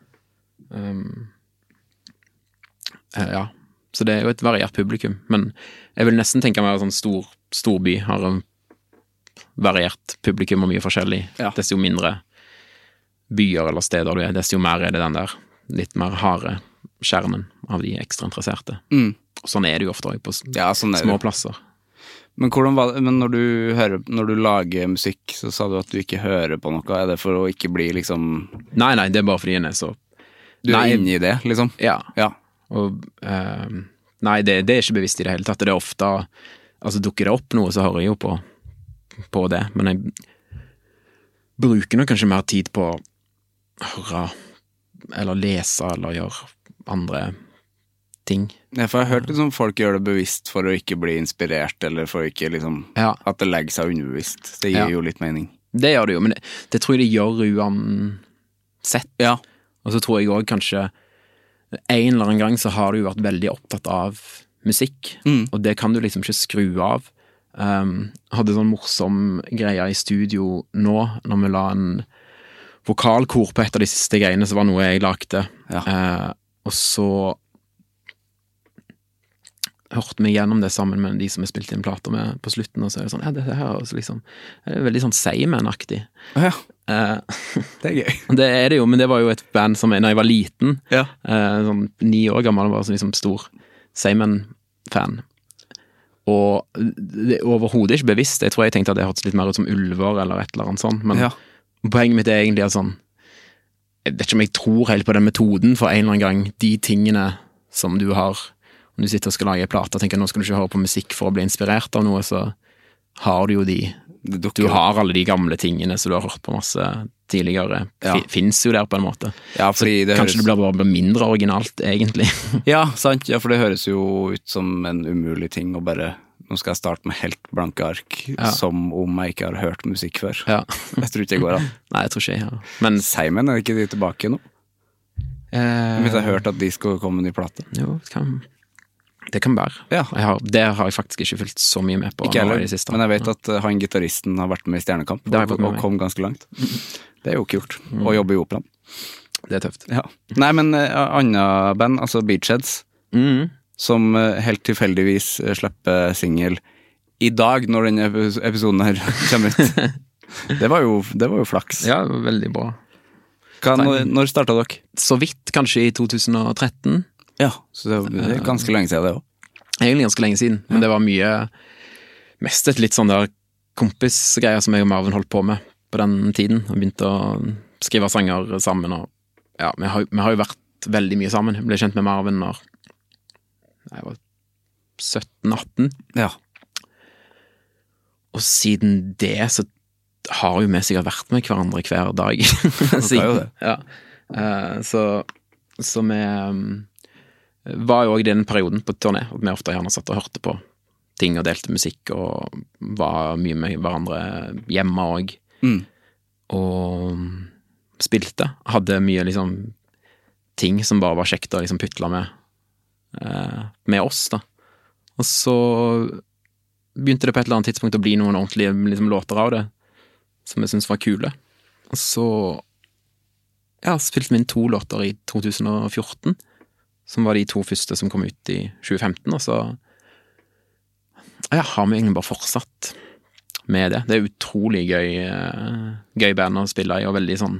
Så det er jo et variert publikum, men jeg vil nesten tenke meg at sånn storby har en variert publikum og mye forskjellig. Desto mindre byer eller steder du er, desto mer er det den der litt mer harde kjernen av de ekstra interesserte. Og sånn er det jo ofte på små plasser. Men hvordan var det, men når du lager musikk, så sa du at du ikke hører på noe, er det for å ikke bli liksom... Nei, det er bare fordi en er så... Du er inne i det, liksom? Ja. Og, nei, det er ikke bevisst i det hele tatt, det er ofte, altså dukker det opp noe, så hører jeg jo på det, men jeg bruker nok kanskje mer tid på å høre, eller lese, eller gjøre andre ting. Ja, for jeg har hørt liksom folk gjør det bevisst for å ikke bli inspirert, eller for ikke liksom, at det legger seg underbevisst. Det gir jo litt mening. Det gjør det jo, men det tror jeg det gjør uansett. Ja. Og så tror jeg også kanskje, en eller annen gang så har du jo vært veldig opptatt av musikk, og det kan du liksom ikke skru av. Hadde sånn morsom greie i studio nå, når vi la en vokalkor på et av de siste greiene, så var noe jeg lagde. Og så hørte meg gjennom det sammen med de som jeg spilte inn plater med på slutten, og så er det sånn, det her er liksom, det er veldig sånn Seimen-aktig. Det er gøy. Det er det jo, men det var jo et band som, når jeg var liten, sånn 9 år gammel, var sånn liksom stor Seimen-fan. Og det er overhodet ikke bevisst, jeg tror jeg tenkte at det hørtes litt mer ut som ulver, eller et eller annet sånt, men poenget mitt er egentlig at sånn, jeg vet ikke om jeg tror helt på den metoden, for en eller annen gang, de tingene som du har, om du sitter og skal lage plater, tenker nå skal du ikke høre på musikk for å bli inspirert av noe, så har du jo du har alle de gamle tingene som du har hørt på masse tidligere, finnes jo der på en måte. Ja, fordi så kanskje det blir bare mindre originalt, egentlig. Ja, sant. Ja, for det høres jo ut som en umulig ting å bare, nå skal jeg starte med helt blanke ark, som om jeg ikke har hørt musikk før. Jeg tror ikke det går an. Nei, jeg tror ikke jeg. Men Seimen, er ikke de tilbake nå? Hvis jeg har hørt at de skal komme med ny plate. Jo, det kan være. Det har jeg faktisk ikke fulgt så mye med på. Ikke heller, men jeg vet at han gitaristen har vært med i Stjernekamp og kom ganske langt. Det er jo kult å jobbe i operaen. Det er tøft. Nei, men andre band, altså Beachheads, som helt tilfeldigvis slipper single i dag, når denne episoden her kommer ut. Det var jo flaks. Ja, det var veldig bra. Når startet dere? Så vidt, kanskje i 2013. Ja, så det er ganske lenge siden det også. Egentlig ganske lenge siden, men det var mest et litt sånn der kompisgreier som jeg og Marvin holdt på med på den tiden, og begynte å skrive sanger sammen, og ja, vi har jo vært veldig mye sammen. Jeg ble kjent med Marvin når jeg var 17-18. Ja. Og siden det så har jo vi sikkert vært med hverandre hver dag. Jo det. Ja. Så vi var jo også i den perioden på turné, at vi ofte gjerne satt og hørte på ting og delte musikk, og var mye med hverandre hjemme også. Og spilte. Hadde mye liksom ting som bare var kjekt å liksom putle med oss da. Og så begynte det på et eller annet tidspunkt å bli noen ordentlige liksom, låter av det, som jeg synes var kule. Og så spilte vi inn 2 låter i 2014, som var de 2 første som kom ut i 2015, og så har vi egentlig bare fortsatt med det. Det er utrolig gøy band å spille i, og veldig sånn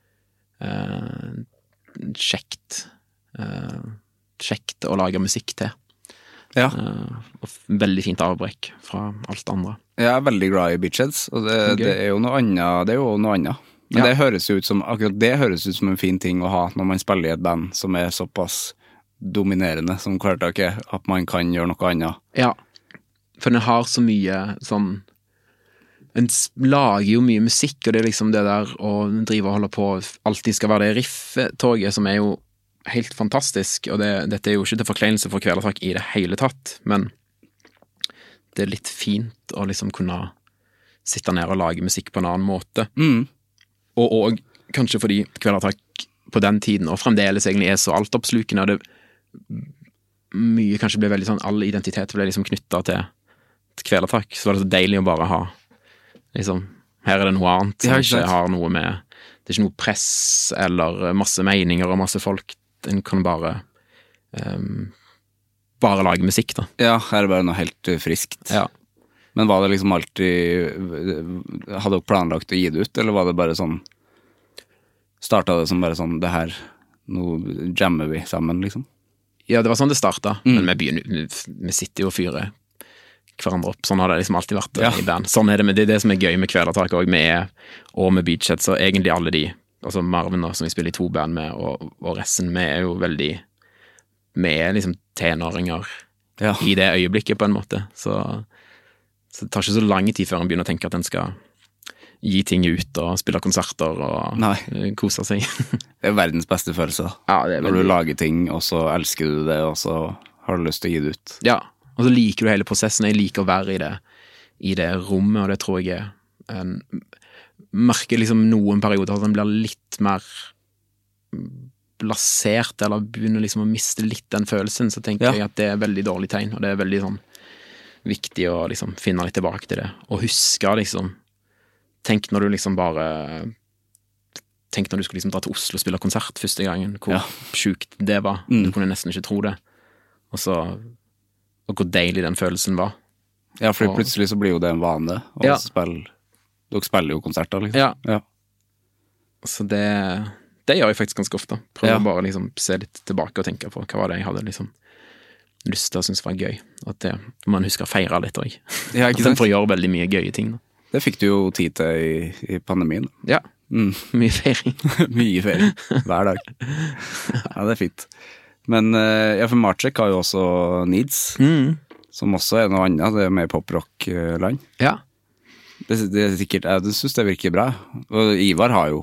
kjekt å lage musikk til. Ja. Og veldig fint avbrekk fra alt andre. Jeg er veldig glad i Beachheads, og det er jo noe annet. Men det høres jo ut som, akkurat det høres ut som en fin ting å ha når man spiller i et band som er såpass dominerende som Kvelertak er, at man kan gjøre noe annet. Ja, for den har så mye sånn, en lager jo mye musikk, og det er liksom det der å drive og holde på, alltid skal være det riffetoget som er jo helt fantastisk, og dette er jo ikke til forkleinelse for Kvelertak i det hele tatt, men det er litt fint å liksom kunne sitte ned og lage musikk på en annen måte. Og kanskje fordi Kvelertak på den tiden, og fremdeles egentlig er så altoppslukende, og det mye kanskje ble veldig sånn, all identitet ble liksom knyttet til Kvelertak, så var det så deilig å bare ha liksom, her er det noe annet som ikke har noe med, det er ikke noe press eller masse meninger og masse folk. En kan bare lage musikk da. Ja, her er det bare noe helt friskt. Ja. Men var det liksom alltid, hadde dere planlagt å gi det ut, eller var det bare sånn, startet det som bare sånn, det her, nå jammer vi sammen liksom? Ja, det var sånn det startet, men vi sitter jo og fyrer hverandre opp, sånn har det liksom alltid vært i band. Sånn er det, det er det som er gøy med Kvelertak også, og med Beachheads, så egentlig alle de, altså Marvin da, som vi spiller i 2 band med, og resten, vi er jo veldig, vi er liksom tenåringer i det øyeblikket på en måte, så det tar ikke så lang tid før en begynner å tenke at en skal gi ting ut og spille konserter og kose seg. Det er verdens beste følelse. Ja, det er når du lager ting, og så elsker du det, og så har du lyst til å gi det ut. Ja, og så liker du hele prosessen. Jeg liker å være i det rommet, og det tror jeg merker liksom noen perioder at den blir litt mer blasert, eller begynner liksom å miste litt den følelsen, så tenker jeg at det er veldig dårlig tegn, og det er veldig sånn viktig å liksom finne litt tilbake til det, og huske liksom, tenk når du liksom bare, tenk når du skulle liksom dra til Oslo og spille konsert første gangen, hvor sjukt det var, du kunne nesten ikke tro det, og så, og hvor deilig den følelsen var. Ja, for plutselig så blir jo det en vane, og dere spiller jo konserter liksom. Ja. Så det gjør jeg faktisk ganske ofte, prøver bare liksom se litt tilbake og tenke på hva var det jeg hadde liksom lyst til å synes var gøy, at det, man husker å feire litt også. Ja, ikke sant? For å gjøre veldig mye gøye ting da. Det fikk du jo tid til i pandemien. Ja, mye feiring. Mye feiring, hver dag. Ja, det er fint. Men for Marcek har jo også Needs, som også er noe annet, det er mer pop-rock-land. Ja. Det er sikkert, jeg synes det virker bra. Og Ivar har jo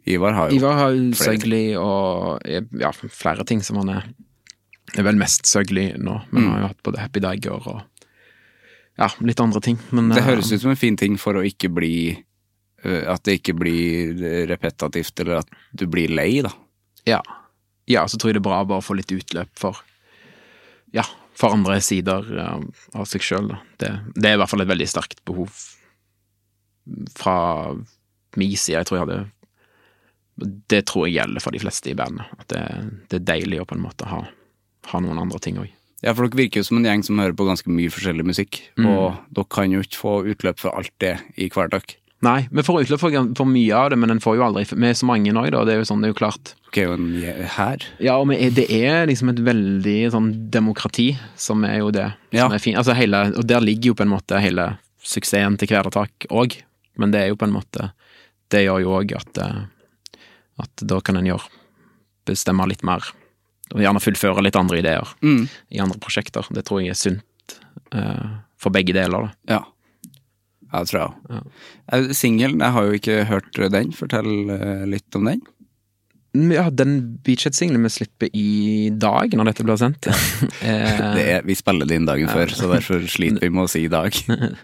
Søgli og flere ting som han er vel mest Søgli nå, men han har jo hatt både Happy Dagger og litt andre ting. Men, det høres ut som en fin ting for å ikke bli, at det ikke blir repetitivt, eller at du blir lei da. Ja, så tror jeg det er bra bare å få litt utløp for andre sider av seg selv da. Det er i hvert fall et veldig sterkt behov fra min side, jeg tror jeg hadde det tror jeg gjelder for de fleste i bandet, at det er deilig å på en måte ha noen andre ting også. Ja, for dere virker jo som en gjeng som hører på ganske mye forskjellig musikk, og dere kan jo ikke få utløp for alt det i Kvelertak. Nei, vi får utløp for mye av det, men den får jo aldri, vi er så mange nå da, det er jo sånn, det er jo klart. Ok, og her? Ja, og det er liksom et veldig sånn demokrati, som er jo det, som er fint, altså og der ligger jo på en måte hele suksessen til Kvelertak også, men det er jo på en måte det gjør jo også at da kan en bestemme litt mer, og gjerne fullføre litt andre ideer i andre prosjekter. Det tror jeg sunt for begge deler, da. Ja, det tror jeg. Ja. Singelen, jeg har jo ikke hørt den. Fortell litt om den. Ja, den Beachhead-singelen vi slipper i dag, når dette blir sendt. Vi spiller det inn dagen før, så derfor sliter vi med å si i dag.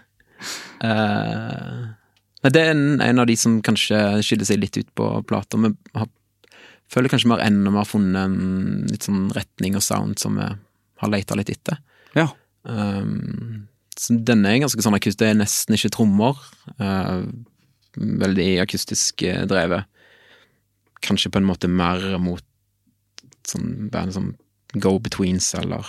Det en av de som kanskje skiller seg litt ut på plata. Vi føler kanskje mer enn når vi har funnet en litt sånn retning og sound som vi har letet litt etter. Ja. Så denne ganske sånn akustisk, det nesten ikke trommer. Veldig akustisk drevet. Kanskje på en måte mer mot sånn band som Go-Betweens, eller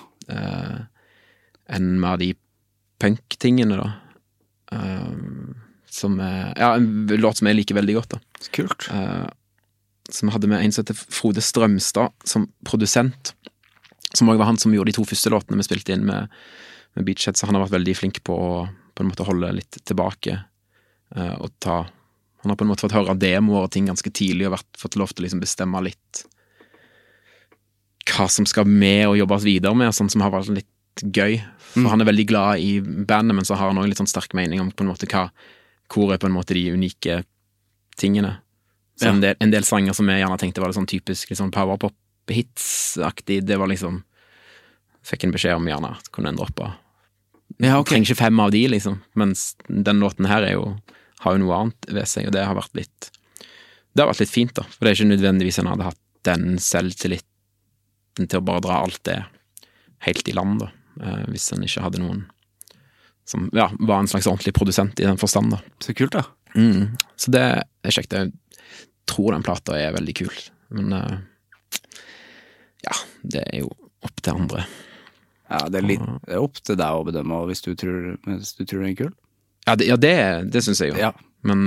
enn mer de punk-tingene, da. Som en låt som jeg liker veldig godt, da. Kult. Som hadde med en som heter Frode Strømstad som produsent, som også var han som gjorde de 2 første låtene vi spilte inn med Beachhead, så han har vært veldig flink på å på en måte holde litt tilbake og han har på en måte fått høre demoer og ting ganske tidlig og fått lov til å liksom bestemme litt hva som skal med og jobbes videre med, sånn som har vært litt gøy, for han er veldig glad i bandet, men så har han også litt sånn sterk mening om på en måte hvor på en måte de unike tingene. Så en del sanger som jeg gjerne tenkte var det sånn typisk liksom powerpop-hits-aktig, det var liksom fikk en beskjed om gjerne at kunne en droppe. Trenger ikke 5 av de, liksom, mens den låten her har jo noe annet ved seg, og det har vært litt fint, da, for det er ikke nødvendigvis en hadde hatt den selvtilliten til å bare dra alt det helt i land, da, hvis en ikke hadde noen som var en slags ordentlig produsent i den forstand, da. Så kult, da. Så det er kjekt. Jeg tror den plata er veldig kul, men det er jo opp til andre. Ja, det er opp til deg å bedømme hvis du tror den er kul. Ja, det synes jeg jo. Ja. Men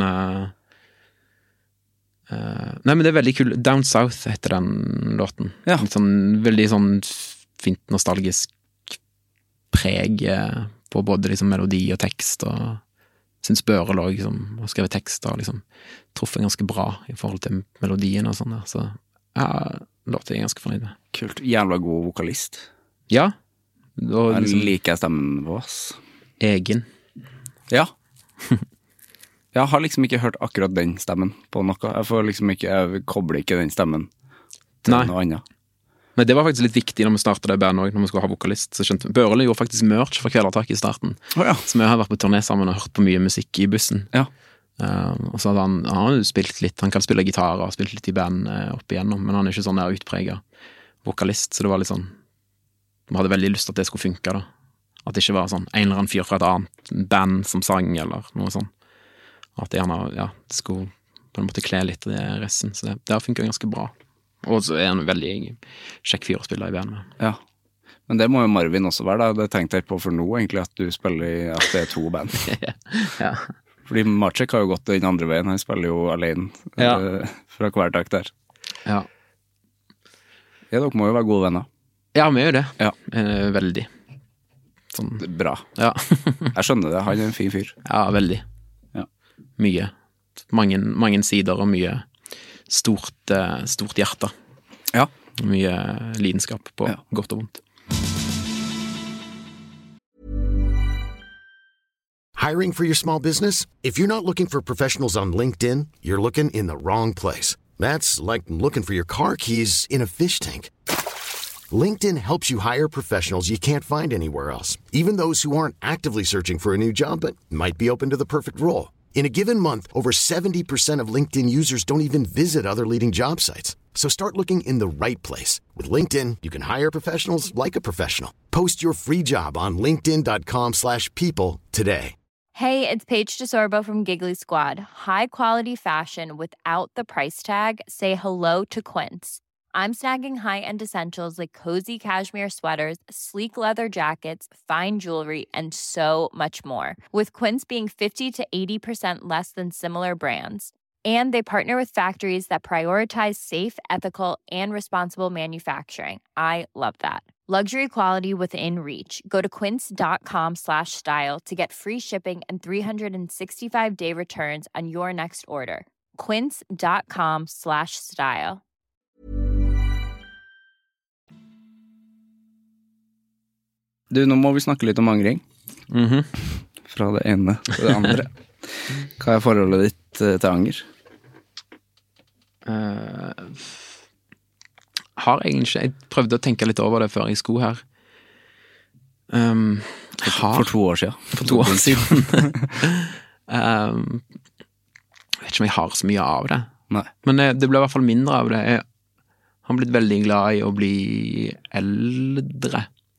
nei, men det er veldig kul. Down South heter den låten. Ja. Litt sånn, veldig sånn fint nostalgisk preg på både liksom melodi og tekst, og synes Børel også liksom, har skrevet tekster og liksom truffet ganske bra i forhold til melodien og sånn der, så låter jeg ganske fornøyd med. Kult. Jævla god vokalist. Ja. Og liksom, liker jeg stemmen på oss. Egen. Ja. Jeg har liksom ikke hørt akkurat den stemmen på noe. Jeg kobler ikke den stemmen til noe annet. Men det var faktisk litt viktig når vi startet det bandet også, når vi skulle ha vokalist. Så skjønte Børle gjorde faktisk merch for Kvelertak i starten. Så vi har vært på turné sammen og hørt på mye musikk i bussen. Ja. Og så hadde han har jo spilt litt, han kan spille gitar og spilt litt i band opp igjennom, men han er ikke sånn der utpreget vokalist, så det var litt sånn, vi hadde veldig lyst til at det skulle funke da, at det ikke var sånn en eller annen fyr fra et annet band som sang eller noe sånn, at det gjerne, det skulle på en måte kle litt det resten, så det har funket ganske bra, og så er han en veldig kjekk fyr å spille i band med. Ja, men det må jo Marvin også være da, det tenkte jeg på for nå egentlig, at du spiller i, at det er 2 band. Ja. Fordi Marcek har jo gått den andre veien, han spiller jo alene fra Kvelertak der. Ja. Ja, dere må jo være gode venner. Ja, vi er jo det. Ja. Veldig. Sånn. Bra. Ja. Jeg skjønner det, han er en fin fyr. Ja, veldig. Ja. Mye. Mange sider og mye stort hjerte. Ja. Mye lidenskap på godt og vondt. Hiring for your small business? If you're not looking for professionals on LinkedIn, you're looking in the wrong place. That's like looking for your car keys in a fish tank. LinkedIn helps you hire professionals you can't find anywhere else, even those who aren't actively searching for a new job but might be open to the perfect role. In a given month, over 70% of LinkedIn users don't even visit other leading job sites. So start looking in the right place. With LinkedIn, you can hire professionals like a professional. Post your free job on linkedin.com/people today. Hey, it's Paige DeSorbo from Giggly Squad. High quality fashion without the price tag. Say hello to Quince. I'm snagging high-end essentials like cozy cashmere sweaters, sleek leather jackets, fine jewelry, and so much more. With Quince being 50 to 80% less than similar brands. And they partner with factories that prioritize safe, ethical, and responsible manufacturing. I love that. Luxury quality within reach. Go to quince.com/style to get free shipping and 365-day returns on your next order. Quince.com/style. Du, nå må vi snakke litt om angring. Fra det ene til det andre. Hva forholdet ditt til anger? Har egentlig ikke. Jeg prøvde å tenke litt over det før jeg skulle her. For 2 år siden. For 2 år siden. Jeg vet ikke om jeg har så mye av det. Nei. Men det ble i hvert fall mindre av det. Jeg har blitt veldig glad i å bli eldre.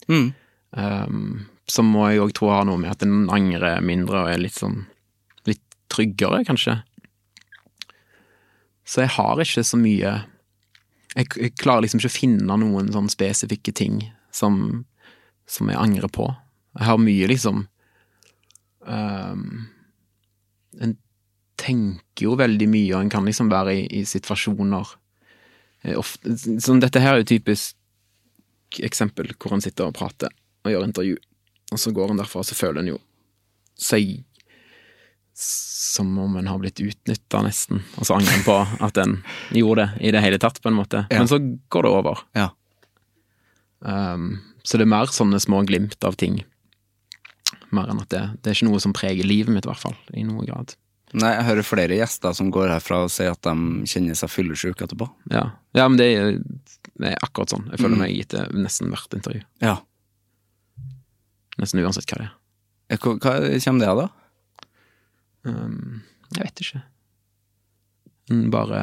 Så må jeg også tro ha noe med at en angrer mindre og litt tryggere, kanskje. Så jeg har ikke så mye. Jeg klarer liksom ikke å finne noen sånn spesifikke ting som jeg angrer på. Jeg har mye en tenker jo veldig mye, og en kan liksom være i situasjoner. Sånn, dette her er jo typisk eksempel hvor en sitter og prater og gjør intervju, og så går en derfra, og så føler en jo seg som om en har blitt utnyttet nesten, og så angrer en på at en gjorde det i det hele tatt på en måte, men så går det over. Ja. Så det er mer sånne små glimt av ting, mer enn at det er ikke noe som preger livet mitt i hvert fall, i noe grad. Nei, jeg hører flere gjester som går herfra og sier at de kjenner seg fyllesyke etterpå. Ja, men det er akkurat sånn. Jeg føler meg gitt nesten hvert intervju. Ja. Nesten uansett hva det er. Hva kommer det av da? Jeg vet ikke. Bare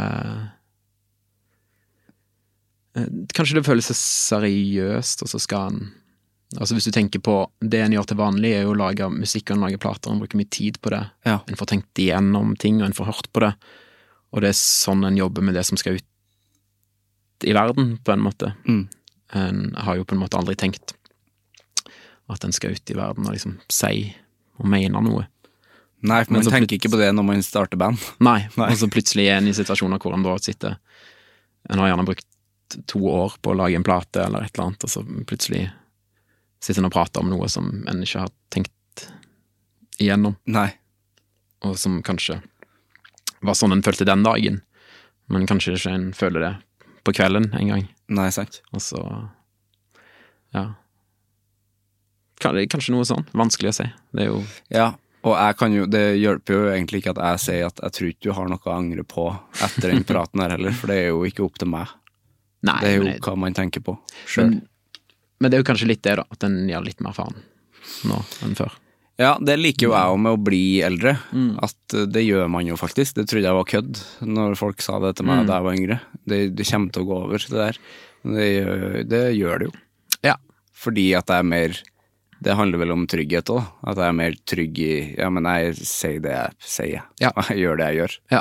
kanskje det føles så seriøst, og så skal en altså hvis du tenker på det en gjør til vanlig er jo å lage musikk og lage plater, en bruker mye tid på det. Ja. En får tenkt igjennom ting, og en får hørt på det, og det er sånn en jobber med det som skal ut i verden på en måte. En har jo på en måte aldri tenkt at en skal ut i verden og liksom si og mene noe. Nei, for man tenker ikke på det når man starter band. Nei. Og så plutselig er en i situasjoner hvor en da sitter, en har gjerne brukt 2 år på å lage en plate eller et eller annet, og så plutselig sitter en og prater om noe som en ikke har tenkt igjennom. Nei. Og som kanskje var sånn en følte den dagen, men kanskje ikke en føler det på kvelden en gang. Nei, sant. Og så, ja. Kanskje noe sånn, vanskelig å si. Det er jo... Ja, og det hjelper jo egentlig ikke at jeg sier at jeg tror ikke du har noe å angre på etter den praten her heller, for det er jo ikke opp til meg. Nei, det er jo hva man tenker på selv. Men det er jo kanskje litt det da, at den gjør litt mer faen nå enn før. Ja, det liker jo jeg også med å bli eldre, at det gjør man jo faktisk. Det trodde jeg var kødd når folk sa det til meg da jeg var yngre. Det kommer til å gå over, det der. Det gjør det jo. Ja. Fordi at jeg er mer, det handler vel om trygghet også, at jeg er mer trygg i, ja, men jeg sier det jeg sier. Ja. Jeg gjør det jeg gjør. Ja.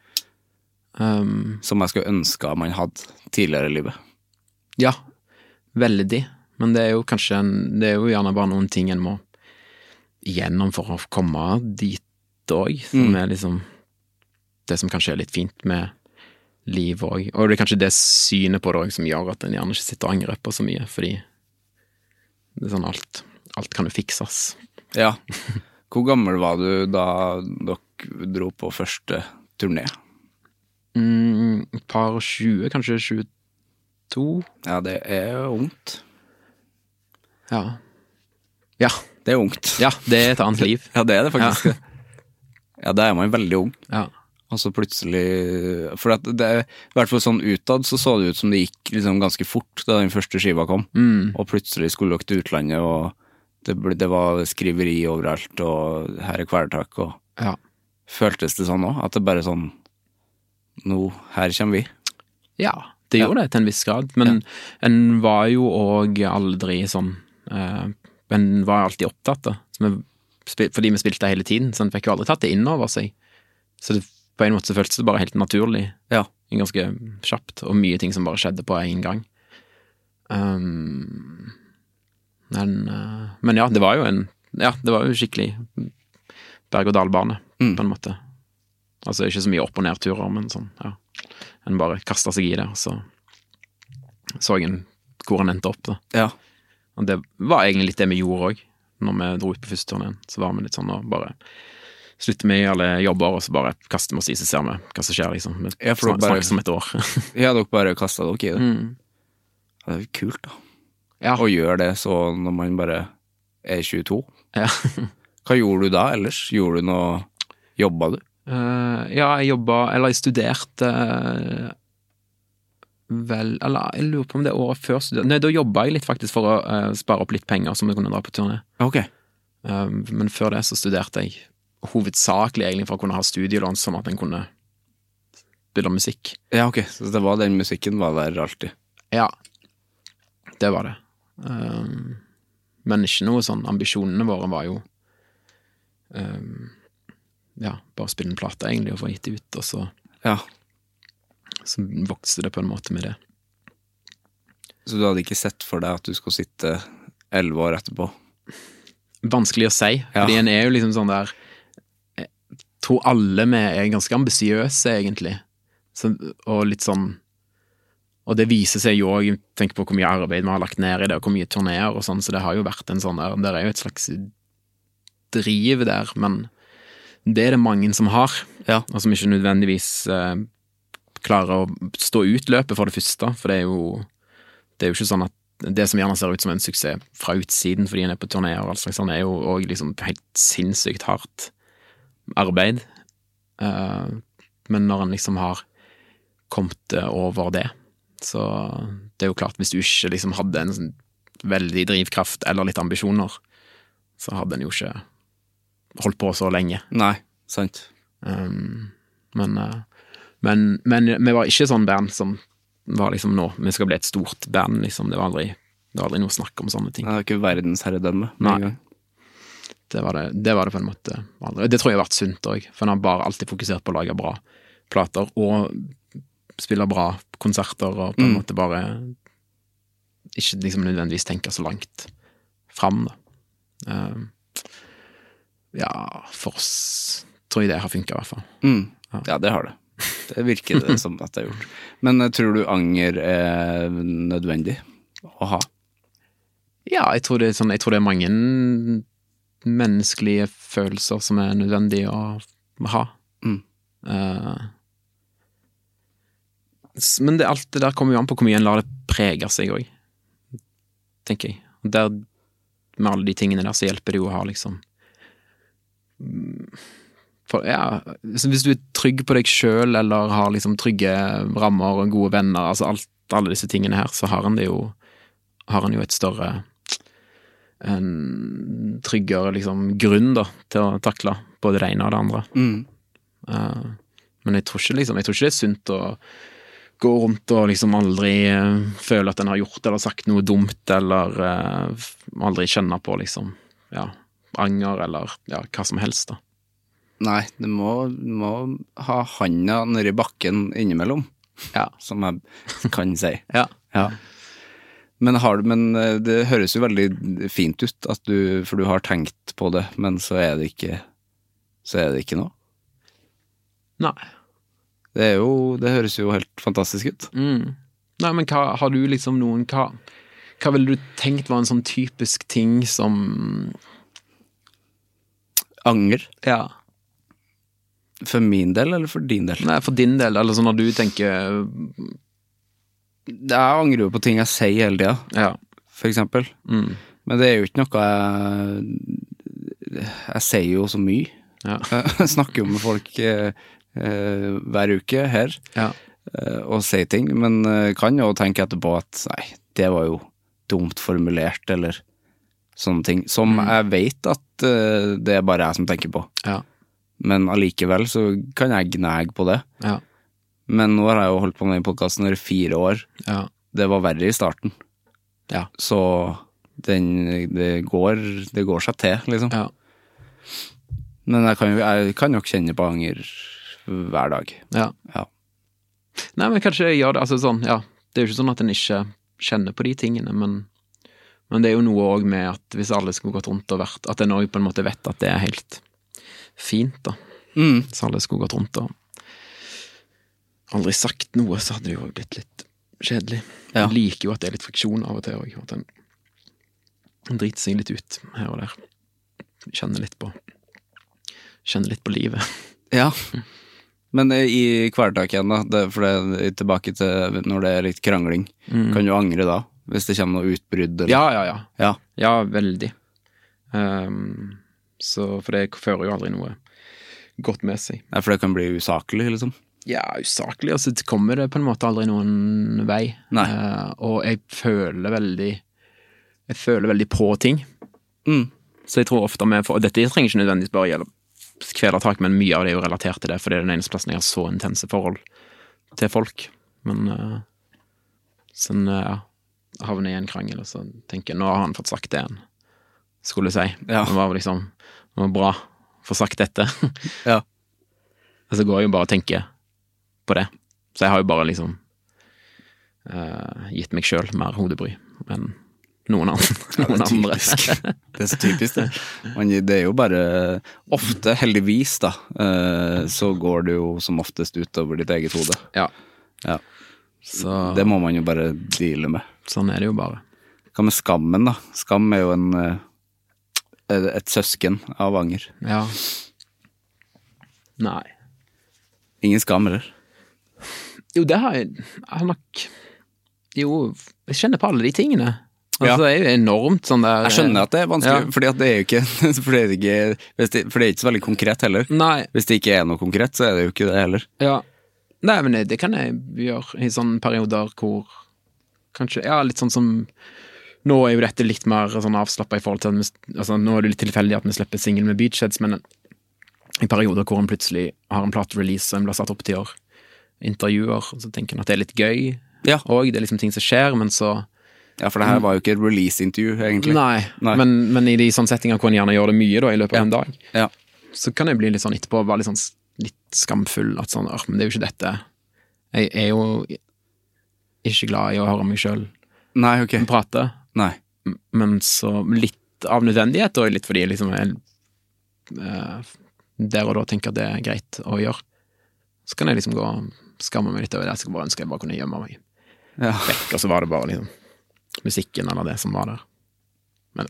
Som jeg skulle ønske man hadde tidligere i livet. Ja, veldig. Men det er jo kanskje det er jo gjerne bare noen ting en må igjennom for å komme dit også, som er liksom det som kanskje er litt fint med liv også. Og det er kanskje det synet på det også som gjør at en gjerne ikke sitter og angrer på så mye, fordi det er sånn alt kan jo fikses. Ja. Hvor gammel var du da dere dro på første turné? Et par og 20, kanskje 22. Ja, det er ungt. Ja, det er ungt. Ja, det er et annet liv. Ja, det er det faktisk. Ja, da er man veldig ung. Ja. Og så plutselig, for at det, i hvert fall sånn utad, så det ut som det gikk liksom ganske fort da den første skiva kom. Og plutselig skulle dere til utlandet, og det var skriveri overalt, og her er hverdag, og føltes det sånn også? At det bare sånn, nå, her kommer vi. Ja, det gjorde det til en viss grad, men en var jo også aldri sånn, en var alltid opptatt da, fordi vi spilte hele tiden, så en fikk jo aldri tatt det inn over seg. Så det, på en måte så føltes det bare helt naturlig, ganske kjapt, og mye ting som bare skjedde på en gang. Men ja, det var jo det var jo skikkelig berg-og-dal-bane, på en måte. Altså ikke så mye opp- og nedturer, men sånn, en bare kastet seg i det, og så en hvor han endte opp da. Ja. Og det var egentlig litt det vi gjorde også, når vi dro ut på første turneen. Så var vi litt sånn, og bare slutter med alle jobber, og så bare kaster vi oss i, så ser vi hva som skjer, liksom. Ja, for dere snakkes om et år. Ja, dere bare kastet dere i det. Ja, det er jo kult da. Ja. Og gjør det så når man bare er 22. Ja. Hva gjorde du da ellers? Gjorde du noe, jobbet du? Ja, jeg studerte vel, eller jeg lurer på om det året før studerte. Nei, da jobbet jeg litt faktisk for å spare opp litt penger som jeg kunne dra på turné. Ok. Men før det så studerte jeg hovedsakelig egentlig for å kunne ha studielån sånn at jeg kunne spille musikk. Ja, ok. Så det var den musikken var der alltid? Ja, det var det. Men ikke noe sånn, ambisjonene våre var jo ja, bare spille en plate egentlig og få gitt det ut, og så så vokste det på en måte med det. Så du hadde ikke sett for deg at du skulle sitte 11 år etterpå? Vanskelig å si, fordi en er jo liksom sånn der, jeg tror alle med er ganske ambisiøse egentlig, så, og litt sånn, og det viser seg jo, jeg tenker på hvor mye arbeid vi har lagt ned i det, og hvor mye turnéer og sånn, så det har jo vært en sånn der er jo et slags driv der, men det er det mange som har, og som ikke nødvendigvis klarer å stå ut løpet for det første, for det er jo ikke sånn at det som gjerne ser ut som en suksess fra utsiden fordi en er på turnéer og alt slags sånn, er jo også liksom helt sinnssykt hardt arbeid. Men når en liksom har kommet over det, så det er jo klart, hvis du ikke liksom hadde en sånn veldig drivkraft eller litt ambisjoner, så hadde en jo ikke holdt på så lenge. Nei, sant. Men vi var ikke sånn band som var liksom nå, vi skal bli et stort band, liksom. Det var aldri noe snakk om sånne ting. Det var ikke verdensherredømme. Nei. Det var det på en måte aldri. Det tror jeg har vært sunt også, for han har bare alltid fokusert på å lage bra plater, og spille bra konserter, og på en måte bare ikke liksom nødvendigvis tenke så langt fram da. Ja, for oss tror jeg det har funket i hvert fall. Ja, det har det. Det virker det som at det har gjort. Men tror du anger er nødvendig å ha? Ja, jeg tror det er mange menneskelige følelser som er nødvendig å ha. Men alt det der kommer jo an på hvor mye en lar det prege seg også, tenker jeg. Der, med alle de tingene der, så hjelper det jo å ha liksom for, ja, hvis du er trygg på deg selv, eller har liksom trygge rammer og gode venner, altså alle disse tingene her, så har han jo et større en tryggere liksom grunn da, til å takle både det ene og det andre. Men jeg tror ikke det er sunt å gå rundt og liksom aldri føle at en har gjort eller sagt noe dumt, eller aldri kjenne på liksom, anger eller hva som helst da. Nei, du må ha handa nede i bakken innimellom, som jeg kan si. Ja. Men det høres jo veldig fint ut for du har tenkt på det, men så er det ikke noe. Nei. Det høres jo helt fantastisk ut. Nei, men har du liksom hva ville du tenkt var en sånn typisk ting som anger? Ja. For min del, eller for din del? Nei, for din del, eller sånn når du tenker Jeg angrer jo på ting jeg sier hele tida, for eksempel. Men det er jo ikke noe jeg sier jo så mye. Jeg snakker jo med folk hver uke her, og sier ting, men kan jo tenke etterpå at nei, det var jo dumt formulert, eller sånne ting, som jeg vet at det er bare jeg som tenker på. Men allikevel så kan jeg gnage på det. Men nå har jeg jo holdt på med den podcasten i 4 år. Det var verre i starten. Så det går seg til, liksom. Men jeg kan nok kjenne på anger hver dag. Nei, men kanskje jeg gjør det, altså sånn, det er jo ikke sånn at en ikke kjenner på de tingene, men det er jo noe også med at hvis alle skulle gått rundt og vært, at en også på en måte vet at det er helt fint da, så alle skulle gått rundt og aldri sagt noe, så hadde det jo blitt litt kjedelig. Ja. Jeg liker jo at det er litt friksjon av og til, og at den driter seg litt ut her og der. Kjenner litt på livet. Ja. Men i hverdagen da, for det er tilbake til når det er litt krangling, kan du angre da, hvis det kommer noe utbrudd? Eller? Ja, veldig. Så, for det fører jo aldri noe godt med seg. Ja, for det kan bli usaklig, liksom? Ja, usaklig, altså det kommer det på en måte aldri noen vei. Nei. Og jeg føler veldig på ting. Så jeg tror ofte og dette trenger ikke nødvendigvis bare gjelde kvelertak, men mye av det er jo relatert til det, for det er den eneste plassen jeg har så intense forhold til folk. Men sånn, havner i en krangel, og så tenker jeg, nå har han fått sagt det han skulle si. Ja. Det var bra å få sagt dette. Ja. Og så går jeg jo bare og tenker på det. Så jeg har jo bare liksom gitt meg selv mer hodebry enn noen andre. Det er så typisk det. Det er jo bare ofte, heldigvis da, så går det jo som oftest utover ditt eget hode. Ja. Så det må man jo bare deale med. Sånn er det jo bare. Hva med skammen da? Skam er jo et søsken av anger. Ja. Nei. Ingen skam, eller? Jo, det har jeg nok. Jo, jeg kjenner på alle de tingene. Altså, det er jo enormt sånn der. Jeg skjønner at det er vanskelig, fordi at det er jo ikke, for det er ikke så veldig konkret heller. Nei. Hvis det ikke er noe konkret, så er det jo ikke det heller. Ja. Nei, men det kan jeg gjøre i sånne perioder hvor kanskje, litt sånn som nå er jo dette litt mer sånn avslappet i forhold til altså, nå er det litt tilfeldig at vi slipper single med Beachheads, men i perioder hvor han plutselig har en plate-release som blir satt opp til intervjuer, og så tenker han at det er litt gøy, og det er liksom ting som skjer, men så Ja, for det her var jo ikke et release-intervju, egentlig. Nei. Men i de sånne settinger hvor han gjerne gjør det mye da, i løpet av en dag, Ja. så kan jeg bli litt sånn etterpå, være litt sånn litt skamfull, at sånn, men det er jo ikke dette. Jeg er jo ikke glad i å høre meg selv Nei, ok. prate, Nei. men så litt av nødvendighet, og litt fordi jeg liksom der og da tenker at det er greit å gjøre. Så kan jeg liksom gå og skamme meg litt over det, jeg skal bare ønske jeg bare kunne gjemme meg vekk, og så var det bare liksom musikken eller det som var der. Men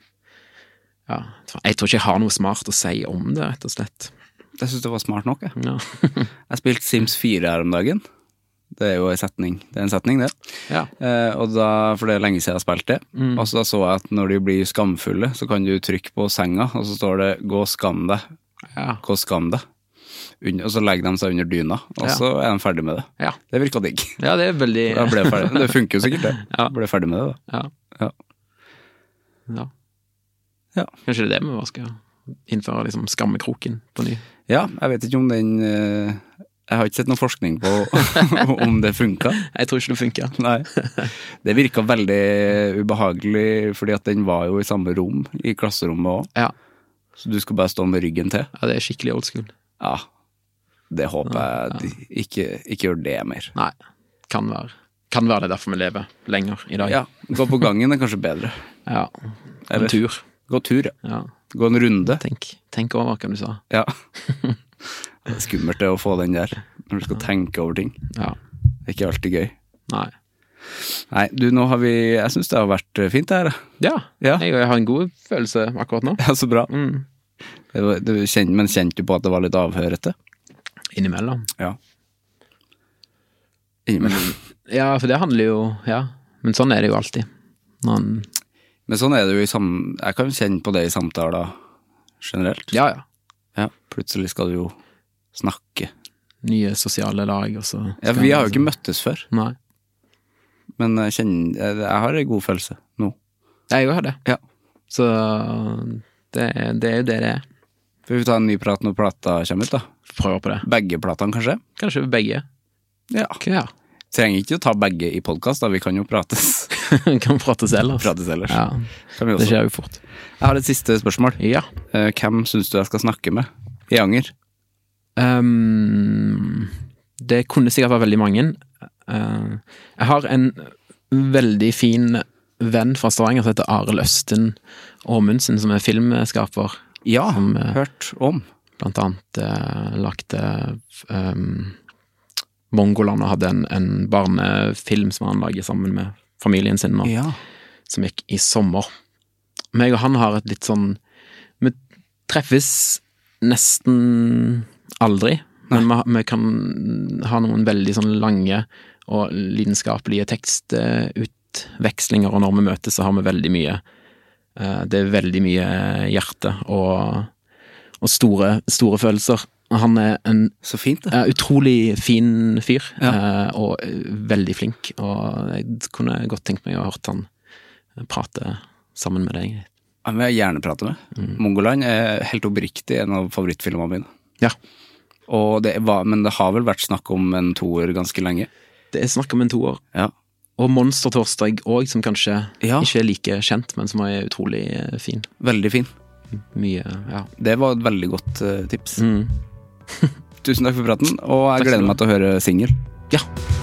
jeg tror ikke jeg har noe smart å si om det, rett og slett. Jeg synes det var smart nok, jeg. Ja. Jeg spilte Sims 4 her om dagen. Det er jo en setning, det. Ja. Og da, for det er lenge siden jeg har spilt det, og så så jeg at når de blir skamfulle, så kan du trykke på senga, og så står det, gå og skam deg. Gå og skam deg. Og så legger de seg under dyna, og så er de ferdig med det. Ja. Det virker digg. Ja, det er veldig... Da ble jeg ferdig. Det funker jo sikkert det. Ja. Ble ferdig med det da. Ja. Kanskje det er det vi skal innføre liksom skammekroken på ny? Ja, jeg vet ikke om den... Jeg har ikke sett noen forskning på om det funket. Jeg tror ikke det funket. Nei. Det virket veldig ubehagelig, fordi at den var jo i samme rom, i klasserommet også. Ja. Så du skal bare stå med ryggen til. Ja, det er skikkelig old school. Ja. Det håper jeg de ikke gjør det mer. Nei, kan være det derfor vi lever lenger i dag. Ja, gå på gangen er kanskje bedre. Ja, en tur. Gå tur, ja. Gå en runde. Tenk over hva du sa. Ja. Det er skummelt det å få den der, når du skal tenke over ting. Ja. Det er ikke alltid gøy. Nei, du, nå har jeg synes det har vært fint det her. Ja. Jeg har en god følelse akkurat nå. Ja, så bra. Men kjente du på at det var litt avhørete? Innimellom. Ja. Innimellom. Ja, for det handler jo, men sånn er det jo alltid. Men sånn er det jo jeg kan kjenne på det i samtaler generelt. Ja. Plutselig skal du jo snakke. Nye sosiale lag, og så... Ja, vi har jo ikke møttes før. Nei. Men jeg har en god følelse nå. Jeg har det. Ja. Så det er jo det er. Får vi ta en ny prat når plata kommer ut da? Prøver på det. Begge platene kanskje? Kanskje begge. Ja. Trenger ikke å ta begge i podcast da, vi kan jo prates. Kan prates ellers. Ja, det skjer jo fort. Jeg har et siste spørsmål. Ja. Hvem synes du jeg skal snakke med i Anger? Det kunne sikkert vært veldig mange. Jeg har en veldig fin venn fra Stavanger som heter Arild Østen Aamundsen, som er filmskaper. Ja, hørt om. Blant annet lagte Mongoland og hadde en barnefilm som han lager sammen med familien sin nå, som gikk i sommer. Meg og han har et litt sånn, vi treffes nesten aldri, men vi kan ha noen veldig sånn lange og lidenskapelige tekstutvekslinger, og når vi møtes så har vi veldig mye, det er veldig mye hjerte og store følelser. Han en så fint, utrolig fin fyr, og veldig flink, og jeg kunne godt tenkt meg å ha hørt han prate sammen med deg. Han vil jeg gjerne prate med. Mongoland helt oppriktig en av favorittfilmene mine. Ja. Men det har vel vært snakk om en toer ganske lenge. Det er snakk om en toer. Ja. Og Monster Torsdag også, som kanskje ikke er like kjent, men som er utrolig fin. Veldig fin. Mye, Det var et veldig godt tips. Tusen takk for praten, og jeg gleder meg til å høre single. Ja.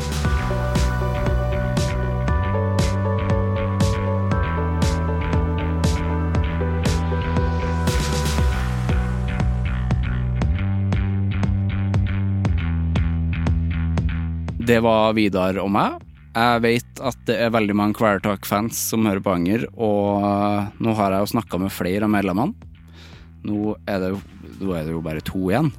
Det var Vidar og meg. Jeg vet at det er veldig mange Kvelertak-fans som hører på Anger, og nå har jeg jo snakket med flere av medlemmene. Nå er det jo bare 2 igjen.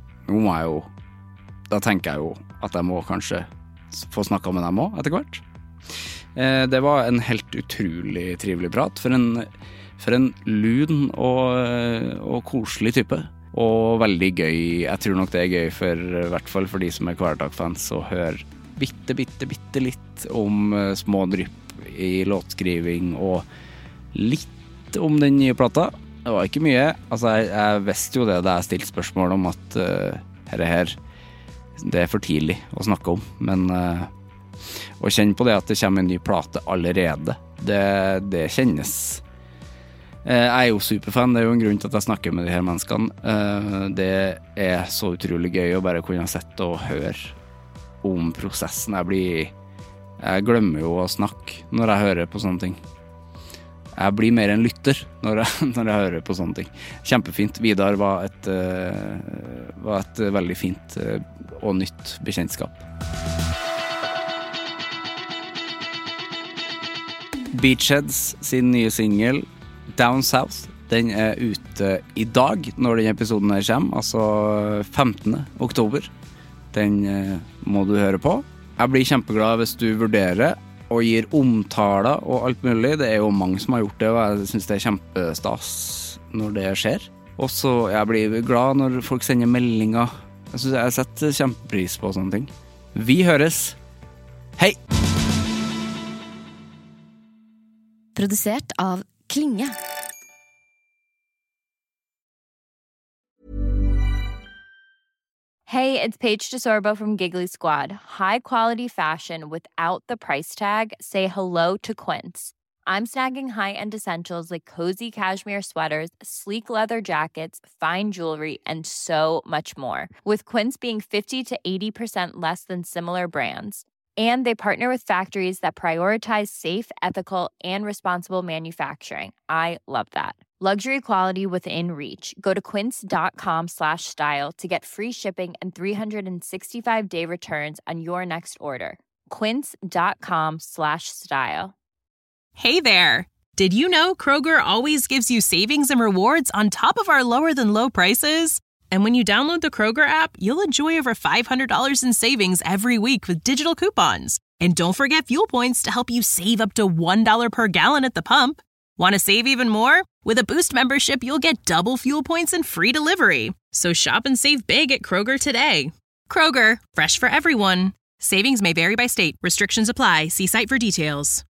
Da tenker jeg jo at jeg må kanskje få snakket med dem også etter hvert. Det var en helt utrolig trivelig prat. For en lun og koselig type. Og veldig gøy. Jeg tror nok det er gøy i hvert fall for de som er Kvelertak-fans å høre bitte litt om små drypp i låtskriving og litt om den nye plata. Det var ikke mye. Altså, jeg visste jo det da jeg stilte spørsmål om at her det er for tidlig å snakke om, men å kjenne på det at det kommer en ny plate allerede, det kjennes. Jeg er jo superfan, det er jo en grunn til at jeg snakker med de her menneskene. Det er så utrolig gøy å bare kunne sette og høre om prosessen. Jeg glemmer jo å snakke når jeg hører på sånne ting. Jeg blir mer en lytter når jeg hører på sånne ting. Kjempefint. Vidar var et veldig fint og nytt bekjentskap. Beachheads sin nye single Down South, den er ute i dag når den episoden her kommer, altså 15. oktober. Den må du høre på. Jeg blir kjempeglad hvis du vurderer og gir omtaler og alt mulig. Det er jo mange som har gjort det, og jeg synes det er kjempestas når det skjer. Og så jeg blir glad når folk sender meldinger. Jeg synes jeg setter kjempepris på sånne ting. Vi høres. Hei! Produsert av Klinge. Hey, it's Paige DeSorbo from Giggly Squad. High quality fashion without the price tag. Say hello to Quince. I'm snagging high-end essentials like cozy cashmere sweaters, sleek leather jackets, fine jewelry, and so much more. With Quince being 50 to 80% less than similar brands. And they partner with factories that prioritize safe, ethical, and responsible manufacturing. I love that. Luxury quality within reach. Go to quince.com/style to get free shipping and 365-day returns on your next order. Quince.com/style. Hey there! Did you know Kroger always gives you savings and rewards on top of our lower-than-low prices? And when you download the Kroger app, you'll enjoy over $500 in savings every week with digital coupons. And don't forget fuel points to help you save up to $1 per gallon at the pump. Want to save even more? With a Boost membership, you'll get double fuel points and free delivery. So shop and save big at Kroger today. Kroger, fresh for everyone. Savings may vary by state. Restrictions apply. See site for details.